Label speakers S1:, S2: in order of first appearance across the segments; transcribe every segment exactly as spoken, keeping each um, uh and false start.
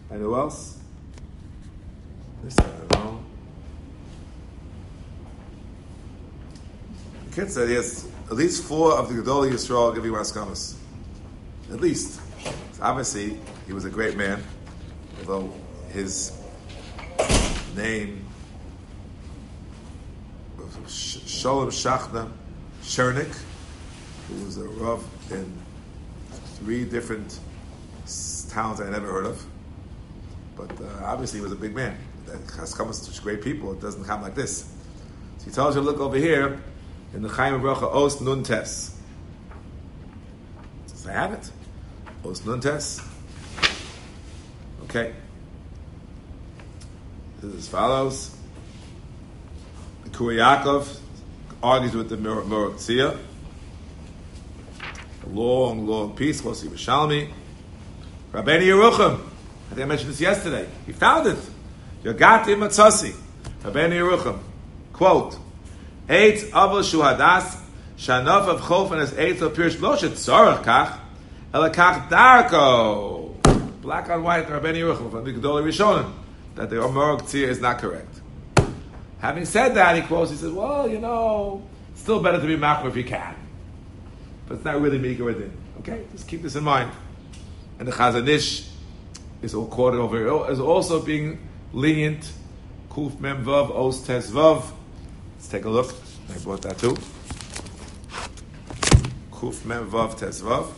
S1: And who else? This I don't know. The kid said yes. At least four of the Gedolei Yisrael giving Maskamas. At least. So obviously, he was a great man, although his name was Sholem Shachna Chernik, who was a Rav in three different towns I never heard of. But uh, obviously, he was a big man. That has come with such great people. It doesn't come like this. So he tells you, look over here in the Chaim Bracha Os Nun Tes. So I have it. Os Nun Tes. Okay. This is as follows. The Kuri Yaakov argues with the Morotzia. A long, long piece. We'll see Rishalmi. Rabbeinu Yerucham. I think I mentioned this yesterday. He found it. Yagati Matzasi. Rabbeinu Yerucham. Quote. Eitz avol shuhadas shanof of chofen as eitz of pirish lo shetzorach kach elakach darko. Black on white, Rabbeinu Yerucham from the Gedolei Rishonim, that the Amorog Tzir is not correct. Having said that, he quotes, he says, well, you know, still better to be machmir if you can. But it's not really Miga Radin. Okay? Just keep this in mind. And the Chazon Ish is all quoted over here, is also being lenient. Kuf Mem Vav, Os Tes Vav. Let's take a look. I brought that too. Kuf Mem Vav Tes Vav.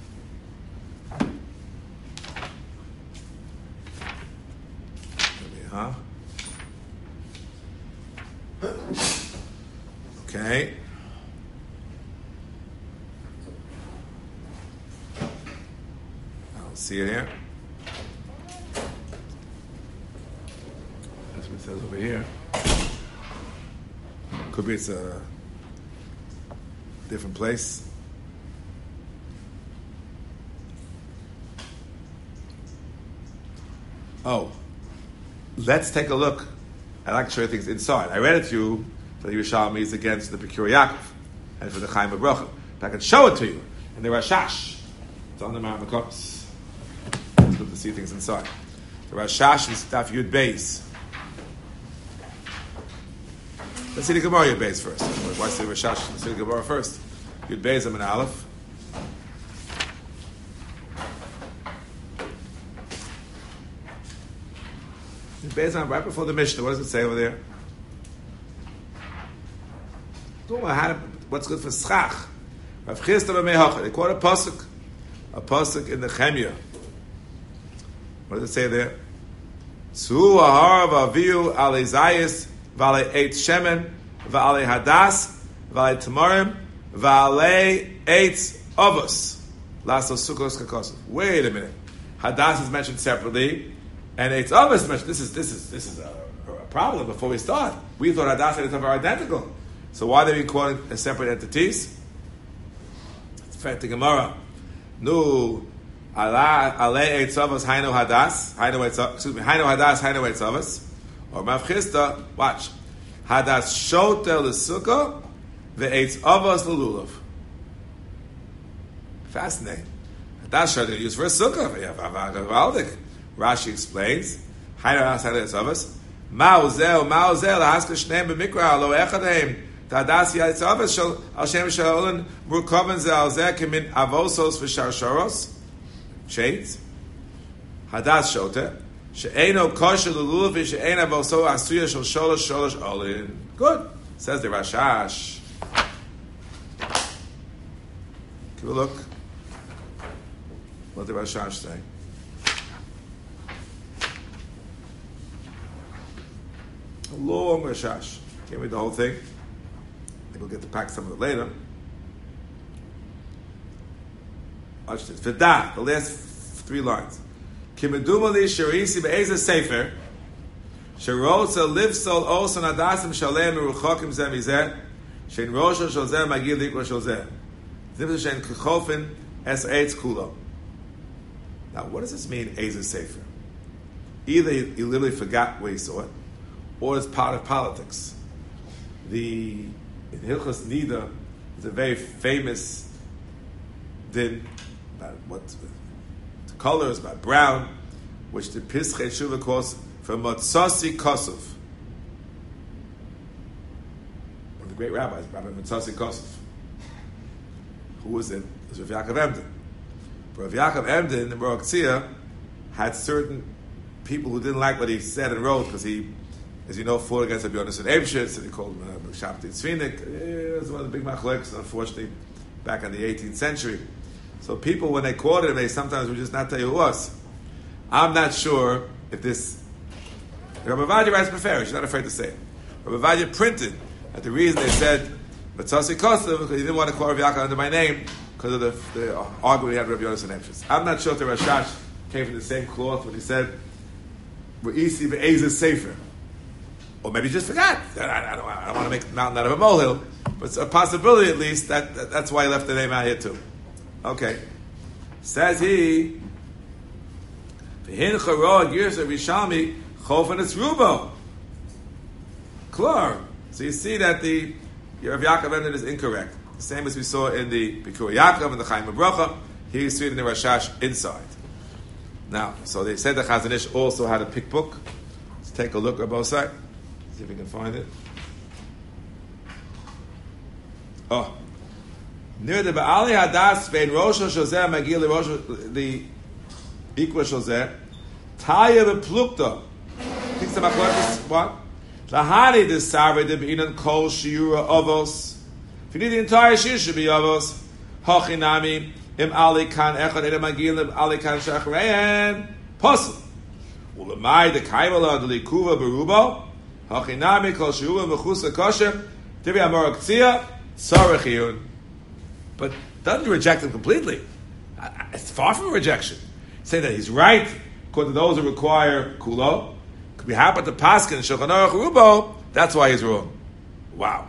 S1: Huh? Okay. I'll see it here. That's what it says over here. Could be it's a different place. Oh. Let's take a look. I like to show you things inside. I read it to you for the Yerushalmi is against the Pekuri Yaakov and for the Chaim Bracha. But I can show it to you in the Rashash. It's on the Mount Makos. It's good to see things inside. The Rashash is Daf Yud Beis. Let's see the Gemara Yud Beis first. Why say Rashash? Let's see the Gemara first. Yud Beis, I'm an Aleph. Based on right before the Mishnah, what does it say over there? What's good for schach? Rav Chisda b'meihacha. They quote a pasuk, a pasuk in the Chemya. What does it say there? Tzu ahar v'aviu alei zayis v'alei eitz shemen v'alei hadas v'alei tamarim v'alei eitz avos laso sukkos kakosov. Wait a minute. Hadas is mentioned separately. And it's obvious. This is this is this is a, a problem. Before we start, we thought Hadassah and Tavar are identical. So why are they being quoted as separate entities? It's fair to Gemara. Nu ala ale eitzavos hainu hadas hainu eitzav. Excuse me. Hainu hadas hainu eitzavos. Or Rav Chisda. Watch. Hadas shotel l'sukkah ve'eitzavos l'lulav. Fascinating. Hadas shotel used for a sukkah. Yeah, Rashi explains, Hainu Hadas Hadas Ma'uzel Ma'uzel Haskell Shneim B'Mikra Lo Echadeim Tadas Yaitzavis Shal Al Shem Shalolin Murkoven Zel Zeh Kemin Avosos V'Sharsharos Shades Hadas Shote She'eno Kosher L'Lulav She'en Avoso Asuya Shal Sholosh Sholosh Olin. Good, says the Rashash. Give a look. What did the Rashash say? A long Rashash. Can't read the whole thing. Maybe we'll get to pack some of it later. Watch this. V'dah, the last three lines. Kimedumali sharisi be'ezah sefer sherotza livsol osan adasim shalem meruchokim zeh mizeh shein rosho shel zeh magil likro shel zeh zimza shein kechofin es eitz kulo. Now, what does this mean, ezah sefer? Either he literally forgot where he saw it, or it's part of politics. The in Hilchos Nida is a very famous din about what the color is, about brown, which the Pischei Tshuva calls from Matzasi Kosov. One of the great rabbis, Rabbi Matzasi Kosov. Who was it? It was Rav Yaakov Emden. Rav Yaakov Emden, the Baruch Tzia, had certain people who didn't like what he said and wrote because he, as you know, fought against Rabbi Yonasan Eibshitz, and he called him uh, Shabtai Tzvinik. It was one of the big machlokes, unfortunately, back in the eighteenth century. So people, when they quoted him, they sometimes would just not tell you who it was. I'm not sure if this... Rabbi Vadia writes Beferish, he's not afraid to say it. Rabbi Vadia printed that the reason they said Matzasi Kosov because he didn't want to call Rabbi Yaakov under my name because of the, the argument he had with Rabbi Yonasan Eibshitz. I'm not sure if the Rashash came from the same cloth when he said Re'isi ve'ezeh sefer. Or maybe he just forgot. I, I, don't, I don't want to make a mountain out of a molehill, but it's a possibility at least that, that that's why he left the name out here too. Okay. Says he, V'hin charo girsa Rishalmi chofen es rubo. Klar. So you see that the Rav Yaakov Emden is incorrect. The same as we saw in the Bikur Yaakov and the Chaim Bracha. He's reading the Rashash inside. Now, so they said the Chazon Ish also had a pick book. Let's take a look at both sides. See if we can find it. Oh. Near the Ba'ali Hadas, Vein Rosh HaShozeh, Magil the Rosh, the equal Shozeh, Taya Beplukta. Think some about what? Lahani the Sarve de Beinan Kol Shiura Avos. If you need the entire Shir, should be Avos. Hachinami, Im Ali Kan Echad Eda Magil, Im Ali Kan Shachrein. Puzzle. Ulamai the Kaimala de Likuva Berubo. Hachinami Kol Shiura Mechusa Kosher. Divi Amorak Tzia, Sarachiyun. But doesn't reject him completely. It's far from a rejection. Say that he's right, according to those who require kulo. Could be happen to Paskin and Shulchan Aruch Rubo. That's why he's wrong. Wow.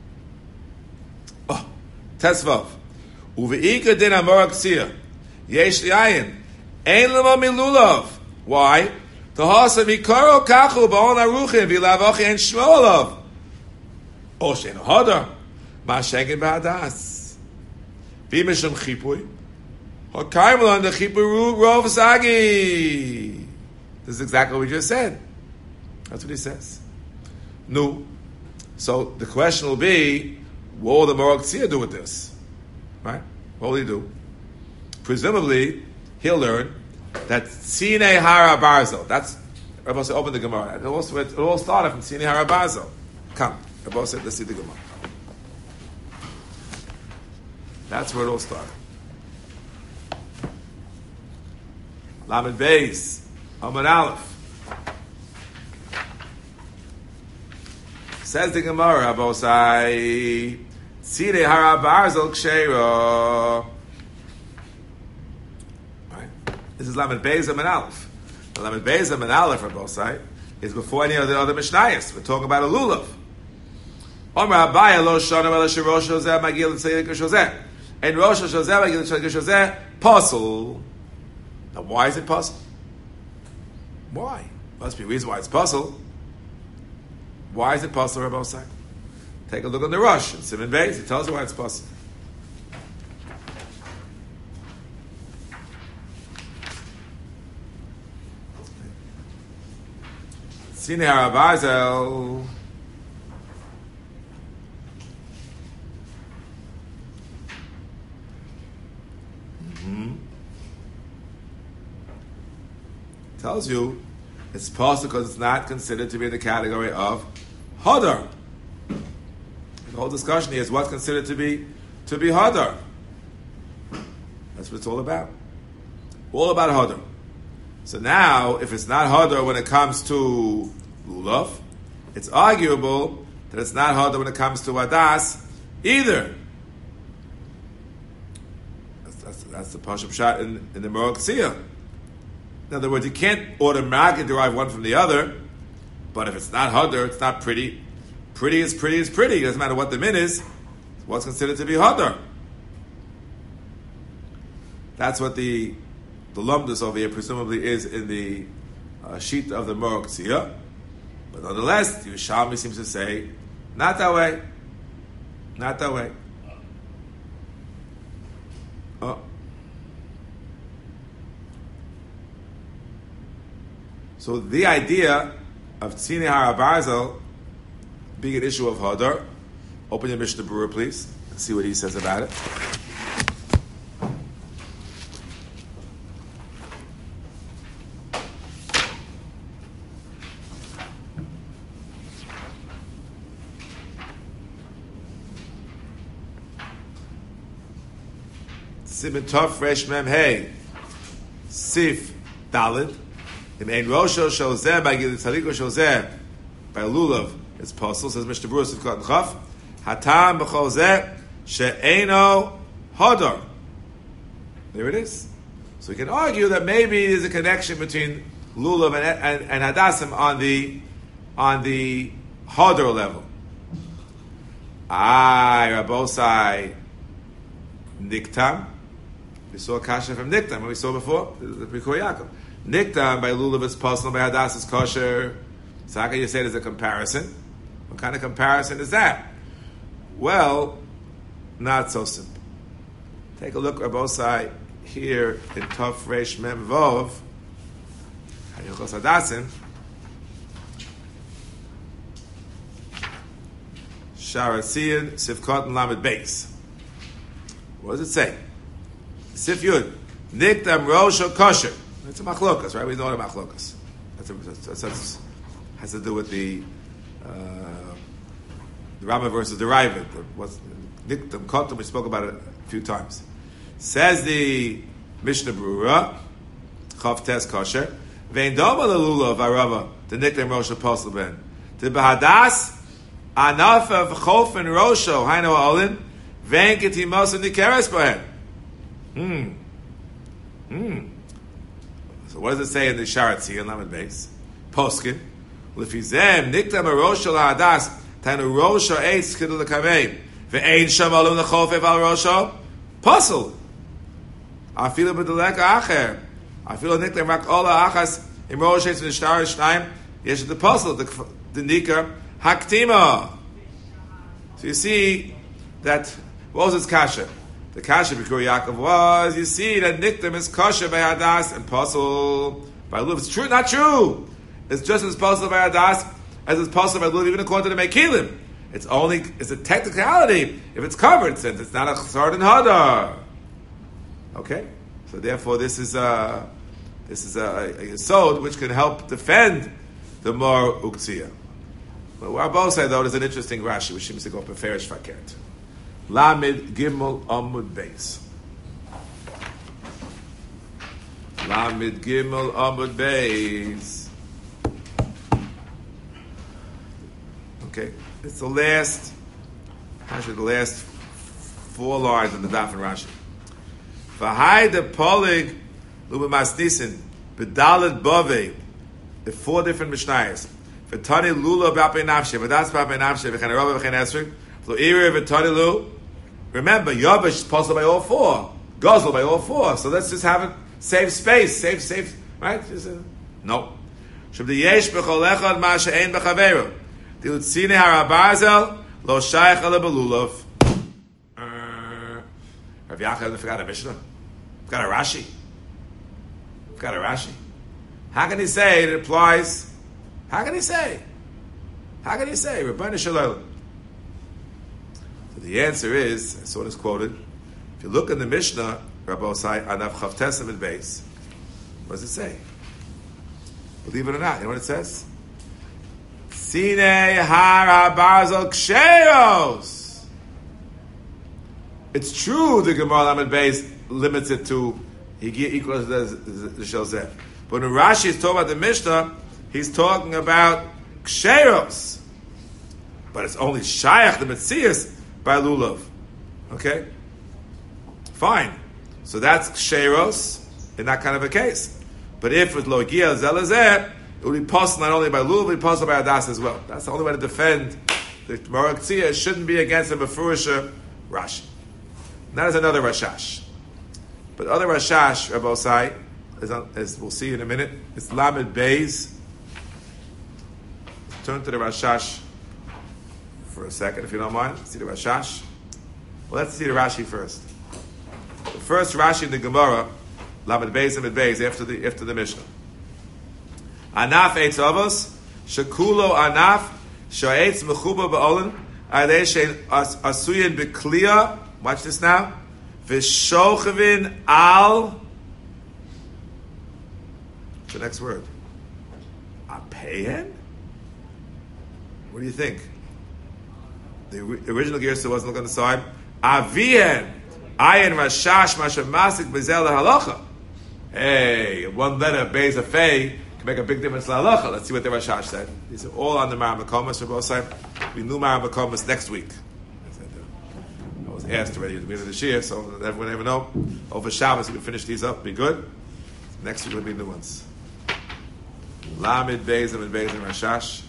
S1: Oh, Tesvav. Uveika din amorak tzia. Yesh liayin. Ein lema milulav. Why? Tahasa mikaro kachu ba'on aruchim v'ilavochi ein shmolav. O shein hodar. Ma shengen ba'adas. V'imesham chipui. Ha'kaimel on the chipui rov sagi. This is exactly what we just said. That's what he says. No. So the question will be, what will the Morag Tzia do with this? Right? What will he do? Presumably, he'll learn that Tzine Hara Barzel. That's, Rabbi said, open the Gemara. It all, it all started from Tzine Hara Barzel. Come. Rabbi said, let's see the Gemara. That's where it all started. Lamed Beis. Amar Aleph. Says the Gemara, Abosai, Tzidei Hara Barzel Ksheira. Right? This is Lamed Beis Amar Aleph. The Lamed Beis Amar Aleph, Abosai, is before any of the other Mishnayos. We're talking about a lulav. Amar Abaya lo shana ela sherosh hozeh magil tzeidik shozeh. And rosh hozeh magil tzeidik shozeh puzzle. Now, why is it puzzle? Why? Must be a reason why it's puzzle. Why is it puzzle, Rabbi Osai? Take a look on the Rush in Simon Beis. It tells you why it's puzzle. Sine Harabazel. Mm-hmm. Tells you it's possible because it's not considered to be in the category of hadar. The whole discussion here is what's considered to be to be hadar. That's what it's all about. All about hadar. So now, if it's not hadar when it comes to lulav, it's arguable that it's not hadar when it comes to adas either. That's, that's, that's the pashup shot in, in the Morag Tzia. In other words, you can't automatically derive one from the other, but if it's not hadar, it's not pretty. Pretty is pretty is pretty. It doesn't matter what the min is. What's considered to be hadar? That's what the the lumdus over here presumably is in the uh, sheet of the Morag Tzia. But nonetheless, the Yerushalmi seems to say, not that way. Not that way. Oh. So the idea of Tzine Harabarzel being an issue of Hadar, open your Mishnah Berurah, please, and see what he says about it. Siman Tov Resh Mem Hey Sif Dalid Im Ein Rosho Shozeh by Gil Tzaliko Shozeh by Lulav. It's possible, says Mishnah Berurah Sif Kot Chaf Hatam B'Chozeh She'eino Hodor. There it is. So we can argue that maybe there's a connection between Lulav and, and, and Hadassim on the on the Hodor level. Ay Rabosai Niktam. We saw a kasha from Niktam, and we saw before, the Bikor Yaakov. Niktam by Lulav is possible, by Hadas is kosher. So how can you say there's a comparison? What kind of comparison is that? Well, not so simple. Take a look, Rabosai, here in Tov Resh Mem Vov, Hanyokos Hadasim, Sharatzian Sivkot and Lamed Beis. What does it say? Sif Yud, Niktam Rosho Kosher. It's a machlokas, right? We know what a machlokas. That's, a, that's, that's has to do with the uh, the Rama versus the Ravid. What's Niktam Kotam? We spoke about it a few times. Says the Mishnah Berurah, Chav Tes Kosher, Vein Doma Lelula of Arava, the Niktam Rosho Posel Ben, the Bahadas Anaf of Chof and Rosho Haino Olin, Vein Ketimos and Nikeres Bahen. Hmm. Hmm. So what does it say in the Sharatzi and Lamed Beis? Poskin. Lefizem niktam arosha la'adas tanu rosha eitz kidul l'kamei ve'ein sham alun l'chofev al rosha puzzle. Afilu b'deleka acher. Afilu niktam rak ola achas im rosha eitz v'nishtar shnayim yesh the puzzle the the nikar haktima. So you see that what was its kasha? The kasha Bikor Yaakov was, you see that Niktam is kosher by Hadas and Posel by Lulav. It's true, not true. It's just as Posel by Hadas as it's Posel by Lulav, even according to the Mekilim. It's only, it's a technicality if it's covered, since it's not a Chsard and Hadar. Okay? So therefore this is a, this is a, a yesod which can help defend the more Uktziyah. But what both say though, there's an interesting Rashi, which seems to go Beferish Fakert. Lamed Gimel Amud Beis. Lamed Gimel Amud Beis. Okay, it's the last, actually the last four lines in the Daf and Rashi. V'hai de polig lubemas nisin b'dalet bove. The four different mishnayos. V'tani lula b'apei nafshe v'das b'apei nafshe v'chen arova v'chen esrog v'lo v'tani lu. Remember, Yavish is puzzled by all four. Guzzled by all four. So let's just have it, save space, save, save, right? Just, uh, no. Shabdi yesh b'chol echad ma she'ein b'chaveru. Dilutzine harabarzel lo shayach ala belulav. Rav Yachal forgot a Mishnah. Forgot a Rashi. Forgot a Rashi. How can he say it applies? How can he say? How can he say? Rabbanu Shalom. The answer is, I saw this quoted, if you look in the Mishnah, Rabbi Osai, Anav Chavtesim and Beis, what does it say? Believe it or not, you know what it says? Sine hara barzel ksheros. It's true the Gemara Lamed Beis limits it to Higi equals the, the, the Shelzeh. But when Rashi is talking about the Mishnah, he's talking about ksheros. But it's only Shayach, the Metzias, by Lulav. Okay? Fine. So that's ksheros in that kind of a case. But if it's logia zelazeh, it would be possible not only by Lulav, it would be possible by Adas as well. That's the only way to defend the Morak Tzia. It shouldn't be against the Befurisha Rashi. And that is another Rashash. But other Rashash, Rabbi Osai, as, as we'll see in a minute, it's Lamed Beis. Turn to the Rashash for a second, if you don't mind. See the Rashash. Well, let's see the Rashi first. The first Rashi in the Gemara, Lamed Beis and Med Beis, after the after the Mishnah. Anaf eitz avos, shekulo anaf, sho'etz mechuba ba'olin, adei shein asuyin b'kliya, watch this now, v'shochavin al, what's the next word? Apeyen? What do you think? The original Gersa wasn't looking on the side. Avien, ayin rashash masha masik bezel halacha. Hey, one letter, Beis a Fei, can make a big difference to halacha. Let's see what the Rashash said. These are all on the Maramakomas for both sides. We knew Maramakomas next week. I was asked already at the beginning of this year, so everyone ever know. Over Shabbos, we can finish these up, be good. Next week will be new ones. Lamed Beis and Beis and Rashash.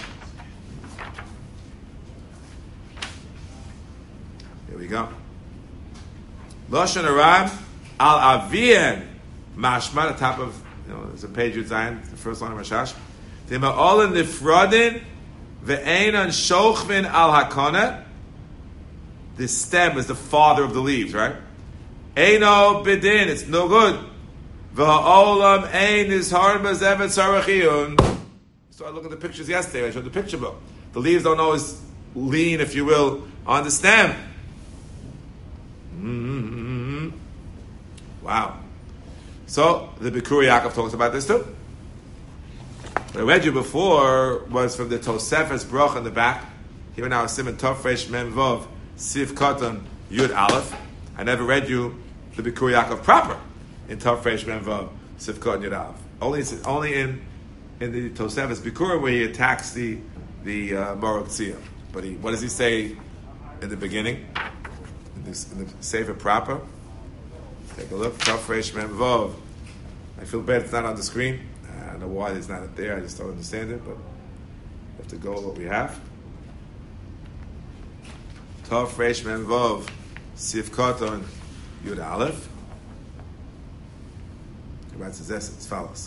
S1: Here we go. Lashon Aram al Avien Mashma, the top of, you know, there's a page Yud Zayin, the first line of Rashash. Tima Olin Nifradin Ve'enan Shochvin al Hakona. The stem is the father of the leaves, right? Eino Bidin, it's no good. Ve'olam Ein is Harba Zevet Sarachiyun. So I looked at the pictures yesterday, I showed the picture book. The leaves don't always lean, if you will, on the stem. Mm-hmm. Wow. So the Bikur Yaakov talks about this too. What I read you before was from the Tosefes Broch in the back. Here now Simon Tofresh Mem Vov Siv Katan Yud Aleph. I never read you the Bikur Yaakov proper in Tofresh Mem Vov Siv Katan Yud Aleph. Only only in in the Tosefes Bikur where he attacks the the uh, Morok Tziyah. But he, what does he say in the beginning? In, this, in the Sefer proper. Take a look. Tofresh Mem Vov. I feel bad it's not on the screen. I don't know why it's not there. I just don't understand it, but we have to go with what we have. Tofresh Mem Vov Sif Koton Yud Aleph. He writes his essay as follows.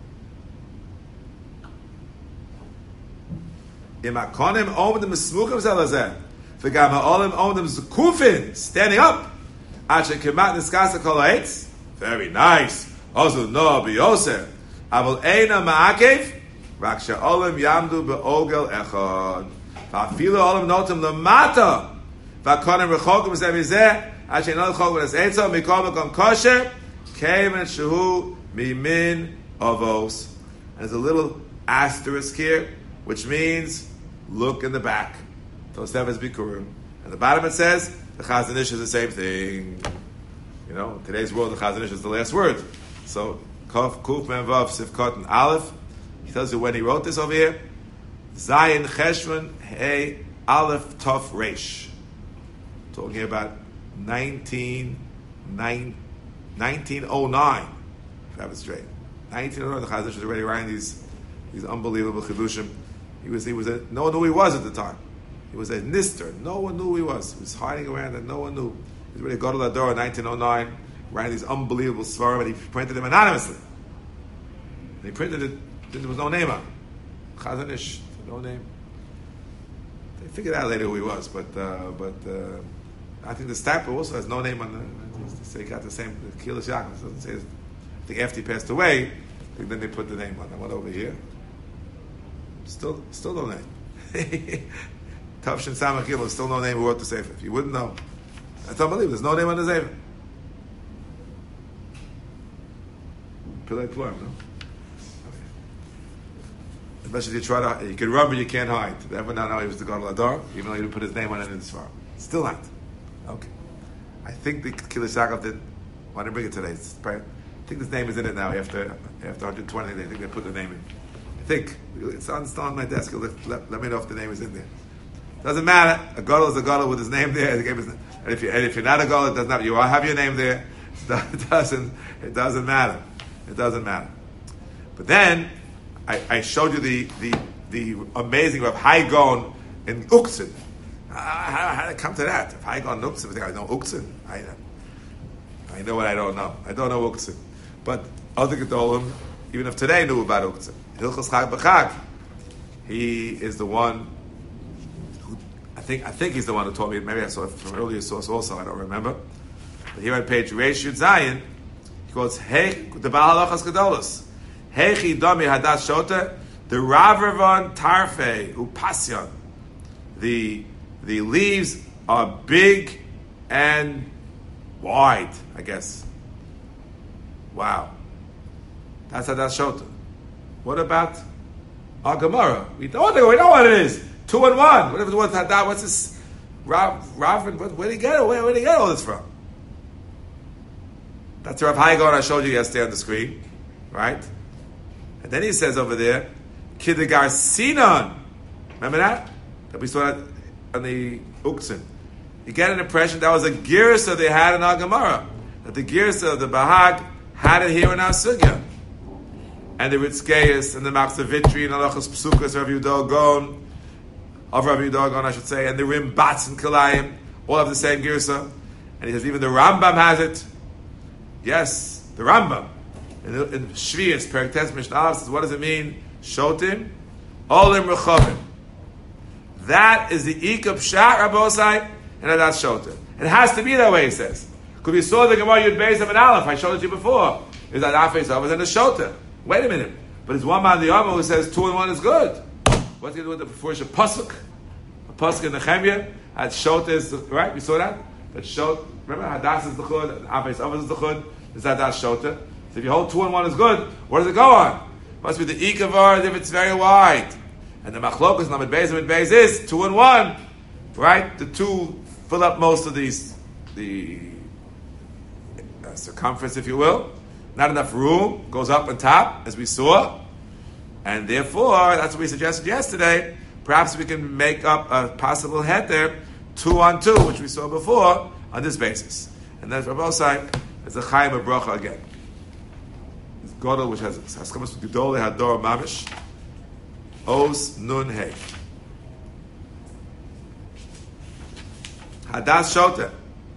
S1: Imakonim omdim smuchim zelazeh. V'gam ha'olim omdim zukufin. Standing up. Ache kemat niskasa kol ha'etz. Very nice. Also no biyosef. Avol eina ma'akev. Rak she'olim yamdu be'ogel echad. Va'afilu olim notim lemata. Va'konim rechokim zeh Ache no rechokim es etzo. Mikol mekom kosher. Kemen shehu mimin avos. There's a little asterisk here, which means look in the back. Tosefes Bikurim. And the bottom it says the Chazon Ish is the same thing. You know, in today's world, the Chazon Ish is the last word. So, Kuf, Kuf, Mem, Vav, Sifkot, and Aleph. He tells you when he wrote this over here. Zayin, Cheshvan, Hey, Aleph, Tov, Reish. Talking about nineteen, nine, nineteen oh nine, if I have it straight. nineteen oh nine, the Chazon Ish was already writing these, these unbelievable Chidushim. He was, he was a, no one knew who he was at the time. He was a nister. No one knew who he was. He was hiding around and no one knew. He was ready to go to the door in nineteen oh nine, writing these unbelievable svarim, and he printed them anonymously. And he printed it, there was no name on it. Chazon Ish, no name. They figured out later who he was, but uh, but uh, I think the Stapler also has no name on the, so he got the same, the Kilish Yaakov, doesn't say, I think after he passed away, I think then they put the name on. I went over here. Still, still no name. Tavshin Samach Gimel, still no name who wrote the Sefer. If you wouldn't know, that's unbelievable. There's no name on the Sefer. Pillay Plurim, no? Okay. Especially if you try to, you can run but you can't hide. Everyone now know he was the God of Ladar, even though he didn't put his name on it in his farm. Still not. Okay. I think the Kilish Yaakov did. I didn't bring it today. It's probably, I think his name is in it now. After after one hundred twenty, I think they put the name in. I think it's on, still on my desk. Let, let, let me know if the name is in there. Doesn't matter. A gadol is a gadol with his name there. And if you and if you're not a gadol, it doesn't matter. You have your name there. It doesn't. It doesn't matter. It doesn't matter. But then I, I showed you the the the amazing of Haigon in Uktzin. How, how did it come to that? If Haigon and Uktzin, I know Uktzin. I I know what I don't know. I don't know Uktzin. But other Gedolim, even if today knew about Uktzin. Hilchos Chag B'Chag. He is the one. I think I think he's the one who told me. Maybe I saw it from an earlier source also. I don't remember. But here on page Reish Yud Zayin, he quotes Hey the Baal Halachas Gedolos. Hechi Dami Hadas Shota, the Ravrvan Tarfe Upasyan. The the leaves are big and wide, I guess. Wow. That's Hadas Shota. What about our Gemara? We don't know, we know what it is. Two and one. What if it was Hadas? What's this? Rav, Rav, where did he get it? Where, where did he get all this from? That's Rav Haigon I showed you yesterday on the screen. Right? And then he says over there, Kidagar Sinan. Remember that? That we saw that on the Uksin. You get an impression that was a girsa they had in our Gemara. That the girsa of the Bahag had it here in our Sugya. And the Ritzkeis and the Machzavitri and the Lachas Psukas of Yudol Gon, of Rabbi Yudol Gon, I should say, and the Rimbatz and Kalayim, all have the same girsa. And he says even the Rambam has it. Yes, the Rambam. In, in Shvius, Perek Tes Mishnah Aleph says, what does it mean? Shotim, Olim Rechavim. That is the Ikab Shat Rabosai, and that's Shotim. It has to be that way, he says. Because we saw the Gemara Yud Beis of an Aleph, I showed it to you before. Is that Afes Avos and a Shotim. Wait a minute. But there's one man, the Yama, who says two and one is good. What's he do with the first Pasuk? A Pasuk in Nehemiah, at Shot is, right? We saw that? That Shot, remember, Hadas is the Chud, Afes Avos is the Chud, is that Hadas Shota. So if you hold two and one is good, where does it go on? It must be the Ikavar if it's very wide. And the Machlokas, Lamed Beis, Lamed Beis is two and one. Right? The two fill up most of these, the uh, circumference, if you will. Not enough room, goes up and top, as we saw. And therefore, that's what we suggested yesterday. Perhaps we can make up a possible head there, two on two, which we saw before, on this basis. And that's Rabbi Osai, it's a Chaim of Bracha again. It's Godel, which has has come from Gedolei Hador Mamish. Os Nun Hey. Hadas Shota.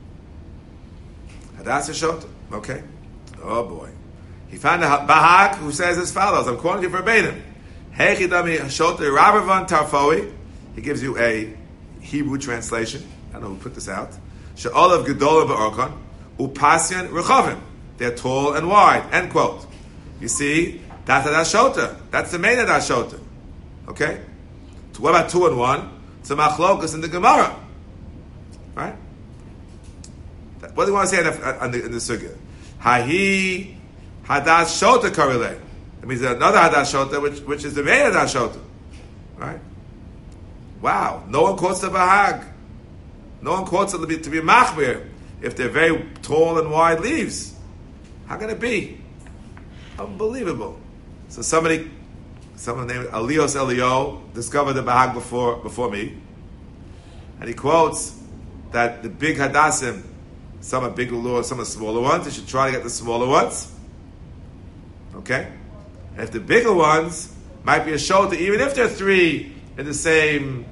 S1: Hadas Shota. Okay. Oh boy. He found a Bahag who says as follows. I'm quoting you verbatim. Hechidami Shota Rabavan Tarfoi. He gives you a Hebrew translation. I don't know who put this out. She'olav Gedolim Ba'orkon. Upasyan Rechavim. They're tall and wide. End quote. You see, that's Hadas Shota. That's the main Hadas Shota. Okay? So what about two and one? It's a Machlokas in the Gemara. Right? What do you want to say in the, in the, in the Sugya? Hahi Hadas Shota Karile. That means there's another Hadas Shota, which, which is the main Hadas Shota. Right? Wow. No one quotes the Bahag. No one quotes it to be, to be Machmir if they're very tall and wide leaves. How can it be? Unbelievable. So somebody, someone named Elios Elio discovered the Bahag before, before me. And he quotes that the big Hadassim, some are bigger, some are smaller ones. You should try to get the smaller ones. Okay? And if the bigger ones might be a shoulder, even if they're three in the same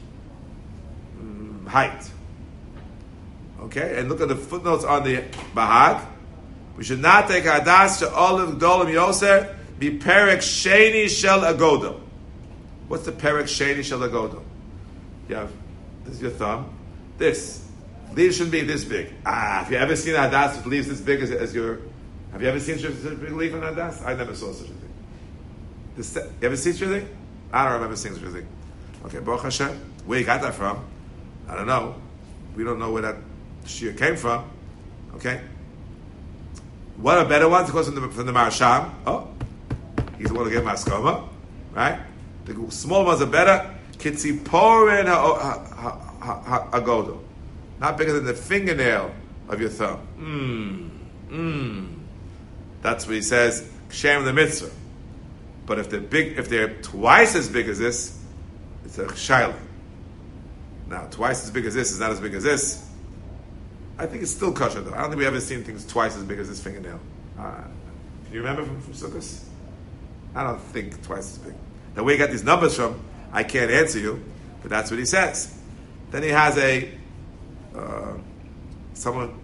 S1: um, height. Okay? And look at the footnotes on the Bahag. We should not take Hadas to Olive Dolim Yoser be Perek Sheni Shel Agodo. What's the Perek Sheni Shel Agodo? Yeah, this is your thumb. This. Leaves shouldn't be this big. Ah, have you ever seen a Hadas with leaves this big as, as your... Have you ever seen such a big leaf in a Hadas? I never saw such a thing. This, you ever seen such a thing? I don't remember seeing such a thing. Okay, Baruch Hashem. Where you got that from? I don't know. We don't know where that shear came from. Okay? What are better ones? It goes from the, from the Marasham. Oh, he's the one who gave Maskoma. Right? The small ones are better. Kitziporin Agodo. Not bigger than the fingernail of your thumb. Mmm. Mmm. That's what he says, Shem the mitzvah. But if they're big, if they're twice as big as this, it's a shaila. Now, twice as big as this is not as big as this. I think it's still kosher though. I don't think we've ever seen things twice as big as this fingernail. Uh, can you remember from, from Sukkot? I don't think twice as big. Now, where he got these numbers from, I can't answer you, but that's what he says. Then he has a uh, someone,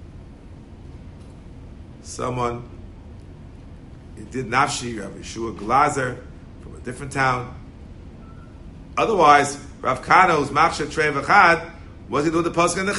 S1: someone. He did Nafshi. You have Yeshua Glazer from a different town. Otherwise, Rav Kana, who's Machshav Trei V'chad, what's he do with the Pasuk in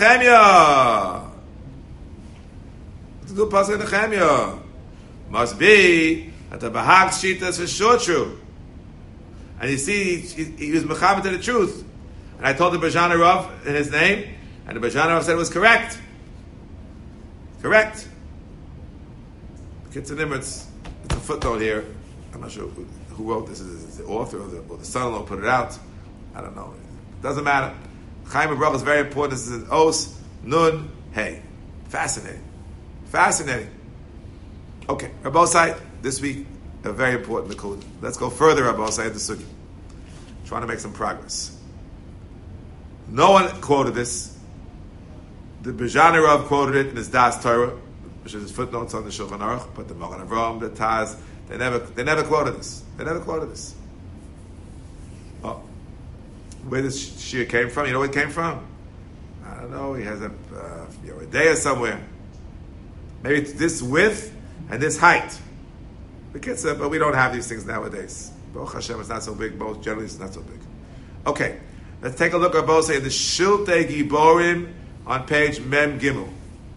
S1: Nehemiah? What's he do with the Pasuk in Nehemiah? Must be That the Bahag Shita is for sure true. And you see, he, he was mechaber to the truth. And I told the Bajana Rav in his name, and the Bajana Rav said it was correct. Correct. Kitzur Nimritz, it's a footnote here. I'm not sure who, who wrote this. Is it the author or the, or the son-in-law put it out? I don't know. It doesn't matter. Chaim Baruch is very important. This is an Os, Nun, Hey. Fascinating. Fascinating. Okay, Rabbosai, this week, a very important Nakud. Let's go further, Rabbosai, into Sugi. Trying to make some progress. No one quoted this. The Bajana Rav quoted it in his Das Torah, which is his footnotes on the Shulchan Aruch, but the Magen Avraham, the Taz, they never, they never quoted this. They never quoted this. Oh, where this Shia came from? You know where it came from? I don't know. He has a uh, Yeridea somewhere. Maybe it's this width and this height. But we don't have these things nowadays. Baruch Hashem, it's not so big. Both generally, it's not so big. Okay, let's take a look at both in the Shiltei Giborim on page Mem Gimel.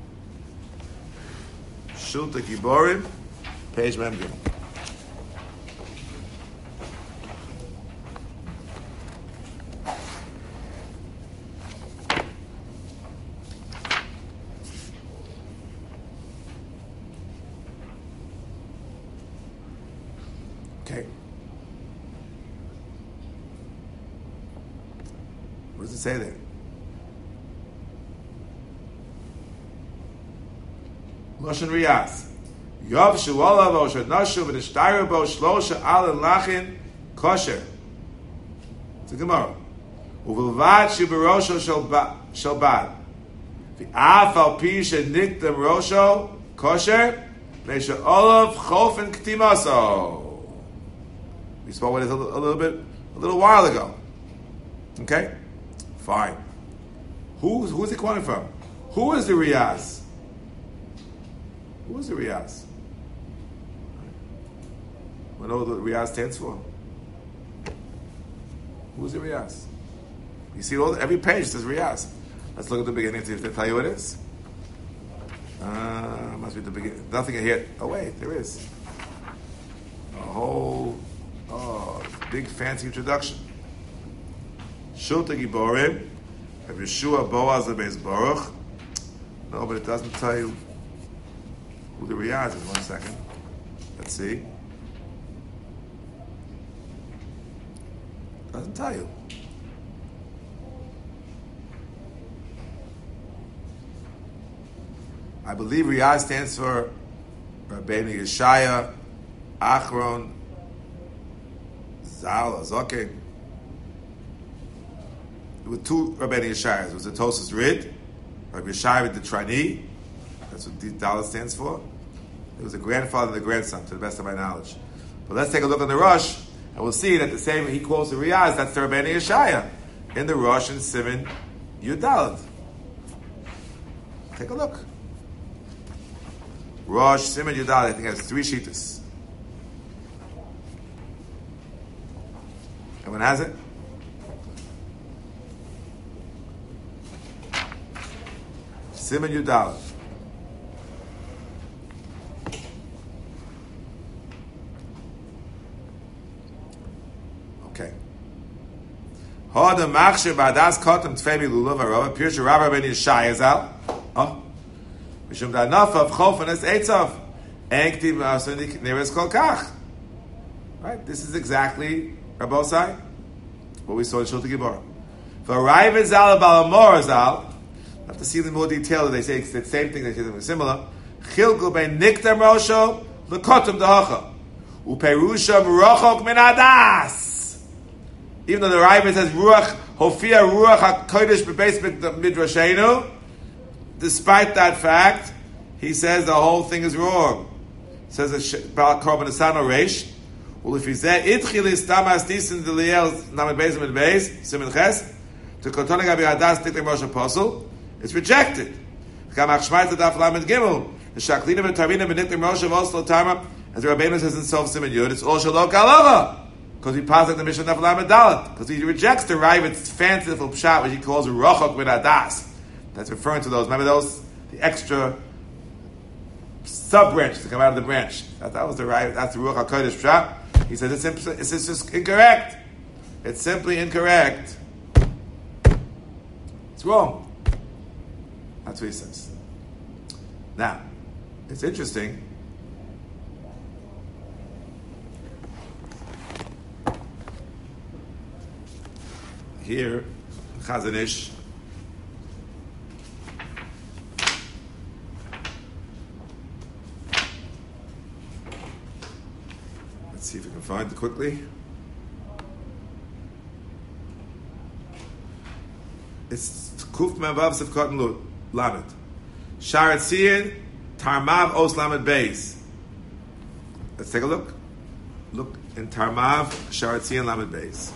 S1: Shiltei Giborim, page Mem Gimel. Okay. What does it say there? Lashon Riyaz. Yov shu'olav o shadnashu v'nishtayru bo shlosha al lachin kosher. It's a Gemara. Uvilvad shubarosho shel bad. V'af al pi shenikdem rosho kosher. Meisha olav chofen ktimaso. We spoke about this a little, a little bit, a little while ago. Okay? Fine. Who's, who's it coming from? Who is the Riyaz? Who is the Riyaz? We know what the Riyaz stands for. Who's the Riyaz? You see, all every page says Riyaz. Let's look at the beginning, see if they tell you what it is. Uh, must be the beginning. Nothing here. Oh, wait, there is. A whole... Oh, big fancy introduction. Shiltei Giborim, of Yeshua Boaz Beis Baruch. No, but it doesn't tell you who the Riyaz is. One second. Let's see. Doesn't tell you. I believe Riyaz stands for Rabbeinu Yeshaya Achron Zal Azoke. There were two Rabbeinu Yeshayas. There was the Tosas Rid, Rabbi Yeshaya the Trani. That's what the Dalet stands for. It was a grandfather and the grandson, to the best of my knowledge. But let's take a look on the Rosh, and we'll see that the same he quotes the Riyaz. That's the Rabbeinu Yeshaya in the Rosh and Siman Yud Dalet. Take a look. Rosh Siman Yud Dalet, I think, has three shitas. Everyone has it? Siman Yud Dalet. Okay. Hoda machshir ba'adas kotem tfei milulav harova pirshu Rav Rabbeinu Yeshaya zal. Oh. Mishum da'naf of chofen es eitzav. Enktiv ma'asonik neres kol kach. Right? This is exactly Rabbosai, what we saw in Shiltei Giborim. For Raiva Zal Balamor Zal, have to see the more detail. They say it's the same thing. They say something similar. Chilku ben niktam rosho lekotum dahacha uperusham rochok min adas. Even though the Raiva says ruach hofia ruach hakodesh bebeis midrashenu, despite that fact, he says the whole thing is wrong. He says about korban asano reish. Well, if he said itchilis tamas disin deliel named beis and beis simin ches to kotonik abi hadas tiktem rosh apostle, it's rejected. Kamach shmaita daf lamed gimel the shaklina v'tarina v'niktem rosh avoslo tama, as the Rabbeinu says in Sof Siman Yud, it's all shalok alava because he passes the mission daf lamed dalet because he rejects the Ravid's fanciful pshat which he calls rochok min hadas. That's referring to those. Remember those the extra sub branches to come out of the branch. That, that was the right. That's the Ruach HaKodesh Pshat. He said it's, simply, it's just incorrect. It's simply incorrect. It's wrong. That's what he says. Now, it's interesting. Here, Chazon Ish. Let's see if we can find it quickly. It's Kuf Mevav Sefkat Lamed. Sharat Tzion Tarmav Os Lamed Beis. Let's take a look. Look in Tarmav Sharat Tzion Lamed Beis.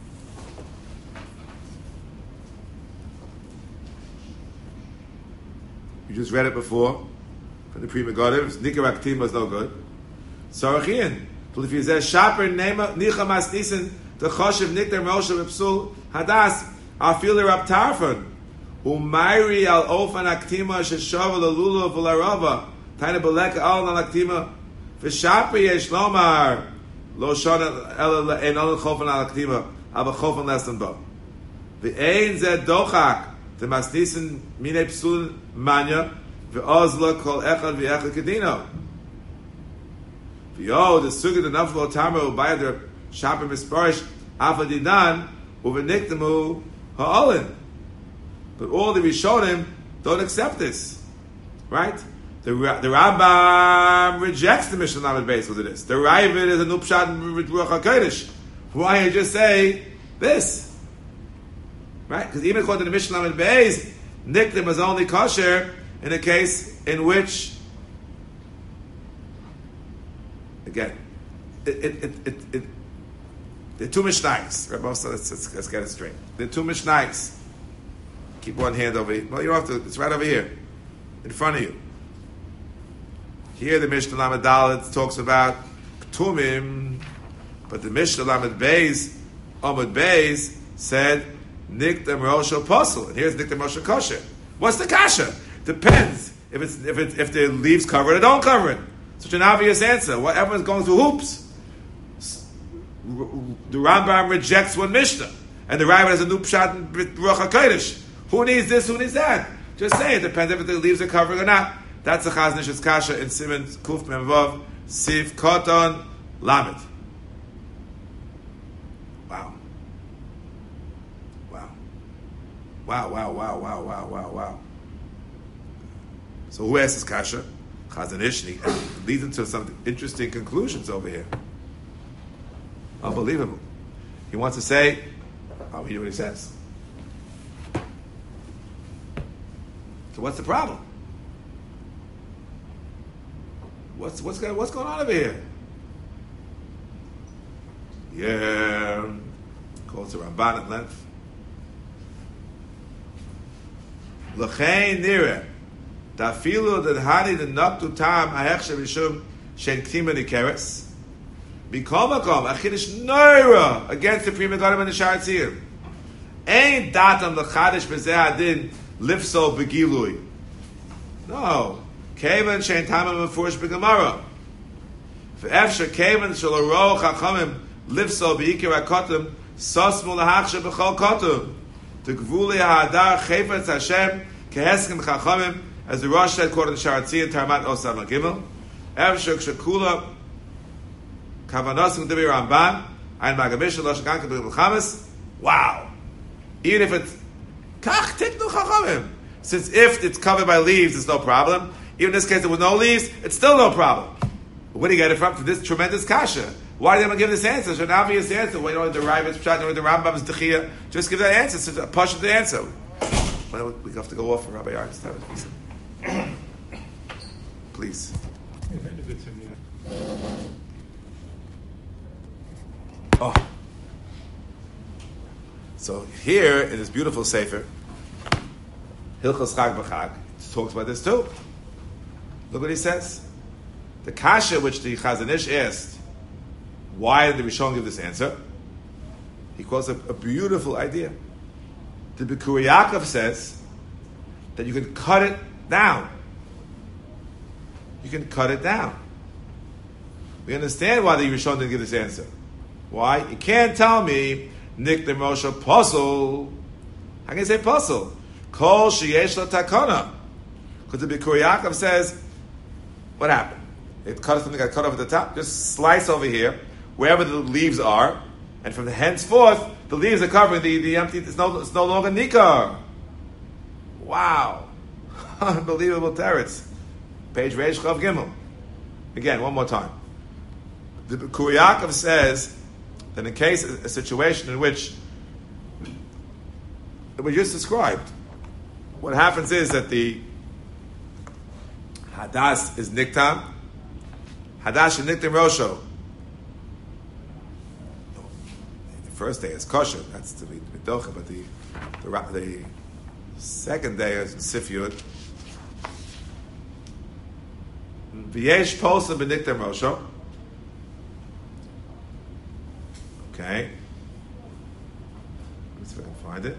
S1: You just read it before from the Pri Megadim. Nikar Aktima is no good. Sarachin. But if you say Shaper Nema Nicha Masnisen the Choshev Nikdar Moshe Bepsul Hadas Afiler Rab Tarfon Umayri Al Ofan Aktima Sheshava Lulula Vularava Taina Beleka Al Al Aktima Vishaper Yesh Lomar Lo Shana El En Al Chofan Al Aktima Aba Chofan less than Bo the Ein Zed Dochak the Masnisen Mine Psul Manya Ve'ozla Kol Echad Ve'echad Kedino. Yo, the suga the naflo tamer by the shaper misparish afadidan uveniktamu ha'olin. But all the Rishonim don't accept this, right? The the Rambam rejects the Mishnah Lamed Beis with this. The Ravid is a nupshat with Ruach HaKodesh. Why you just say this, right? Because even according to the Mishnah Lamed Beis, niktam is only kosher in a case in which. Again, it, it, it, it, it, there are two Mishnayos. Rabbi, let's, let's, let's get it straight. There are two Mishnayos. Keep one hand over here. Well, you don't have to. It's right over here, in front of you. Here, the Mishnah Lamed Dalet talks about Ktumim, but the Mishnah Lamed Beis, Amud Beis, said Nikdam Rosh Apostle, and here's Nikdam Rosh Kosher. What's the kasha? Depends if it's if it, if the leaves cover it or don't cover it. Such an obvious answer. What everyone's going through hoops. The Rambam rejects one Mishnah, and the Rambam has a new pshat in Ruach HaKodesh. Who needs this? Who needs that? Just say it depends if the leaves are covering or not. That's the Chazon Ish's kasha in Siman Kuf Mem Vav Sif Koton Lamed. Wow. Wow. Wow. Wow. Wow. Wow. Wow. Wow. Wow. So who asks this kasha? Chazon Ish leads into some interesting conclusions over here. Unbelievable. He wants to say, I'll read you what he says. So what's the problem? What's what's going what's going on over here? Yeah, calls the Ramban at length. L'chein nireh. Dafilu that hani the noktu tam ahechshe mishum shen ktima nikeres. B'kol makom achidish noira against the Pri Megadim and the Sharat Tzion. Ain't datam l'chadish b'zeh adin lifso begilui. No. Kevan shein tamam mefurish b'gemara. V'efsher kevan shel aro chachamim lifso b'ikir hakotum sosmu lahachshe b'chol kotum. T'gvuli ha'adar chefetz Hashem keheskim chachamim. As the Rosh said, according to Sharat Tzion, Tarmat Osam Gimel, Evshuk Shekula, Kavanosim Dibi Ramban, Ein Magamish, Losh Ganka B'Gimel Chamas. Wow! Even if it's Kach Tiknu Chachamim, since if it's covered by leaves, it's no problem. Even in this case, with no leaves, it's still no problem. But where do you get it from? From this tremendous kasha. Why did they give this answer? It's an obvious answer. Why don't the Rambam's Pshat, or the Rambam's Dechia? Just give that answer. It's a push of the answer. Well, we have to go off for Rabbi Yar's time. Please. Oh. So here in this beautiful sefer, Hilchos Chag B'Chag, it talks about this too. Look what he says. The kasha which the Chazon Ish asked, why did the Rishon give this answer? He calls it a beautiful idea. The Bikurim Yaakov says that you can cut it down. you can cut it down. We understand why the Rishon didn't give this answer. Why? You can't tell me Nick the Moshe puzzle. How can you say puzzle? Kol sheyesh lo takana. Because the Bikur Yaakov says, what happened? It cut something got cut off at the top. Just slice over here, wherever the leaves are, and from the henceforth, the leaves are covering the, the empty. It's no, it's no longer nikar. Wow, unbelievable teretz. Page Reish Chav Gimel. Again, one more time. The Bikur Yaakov says that in case a situation in which that we just described, what happens is that the hadas is niktam, hadas and niktam rosho. The first day is kosher, that's to be midocha, but the, the the second day is sifyud. V'yesh posa b'niktam rosho. Okay. Let's see if I can find it.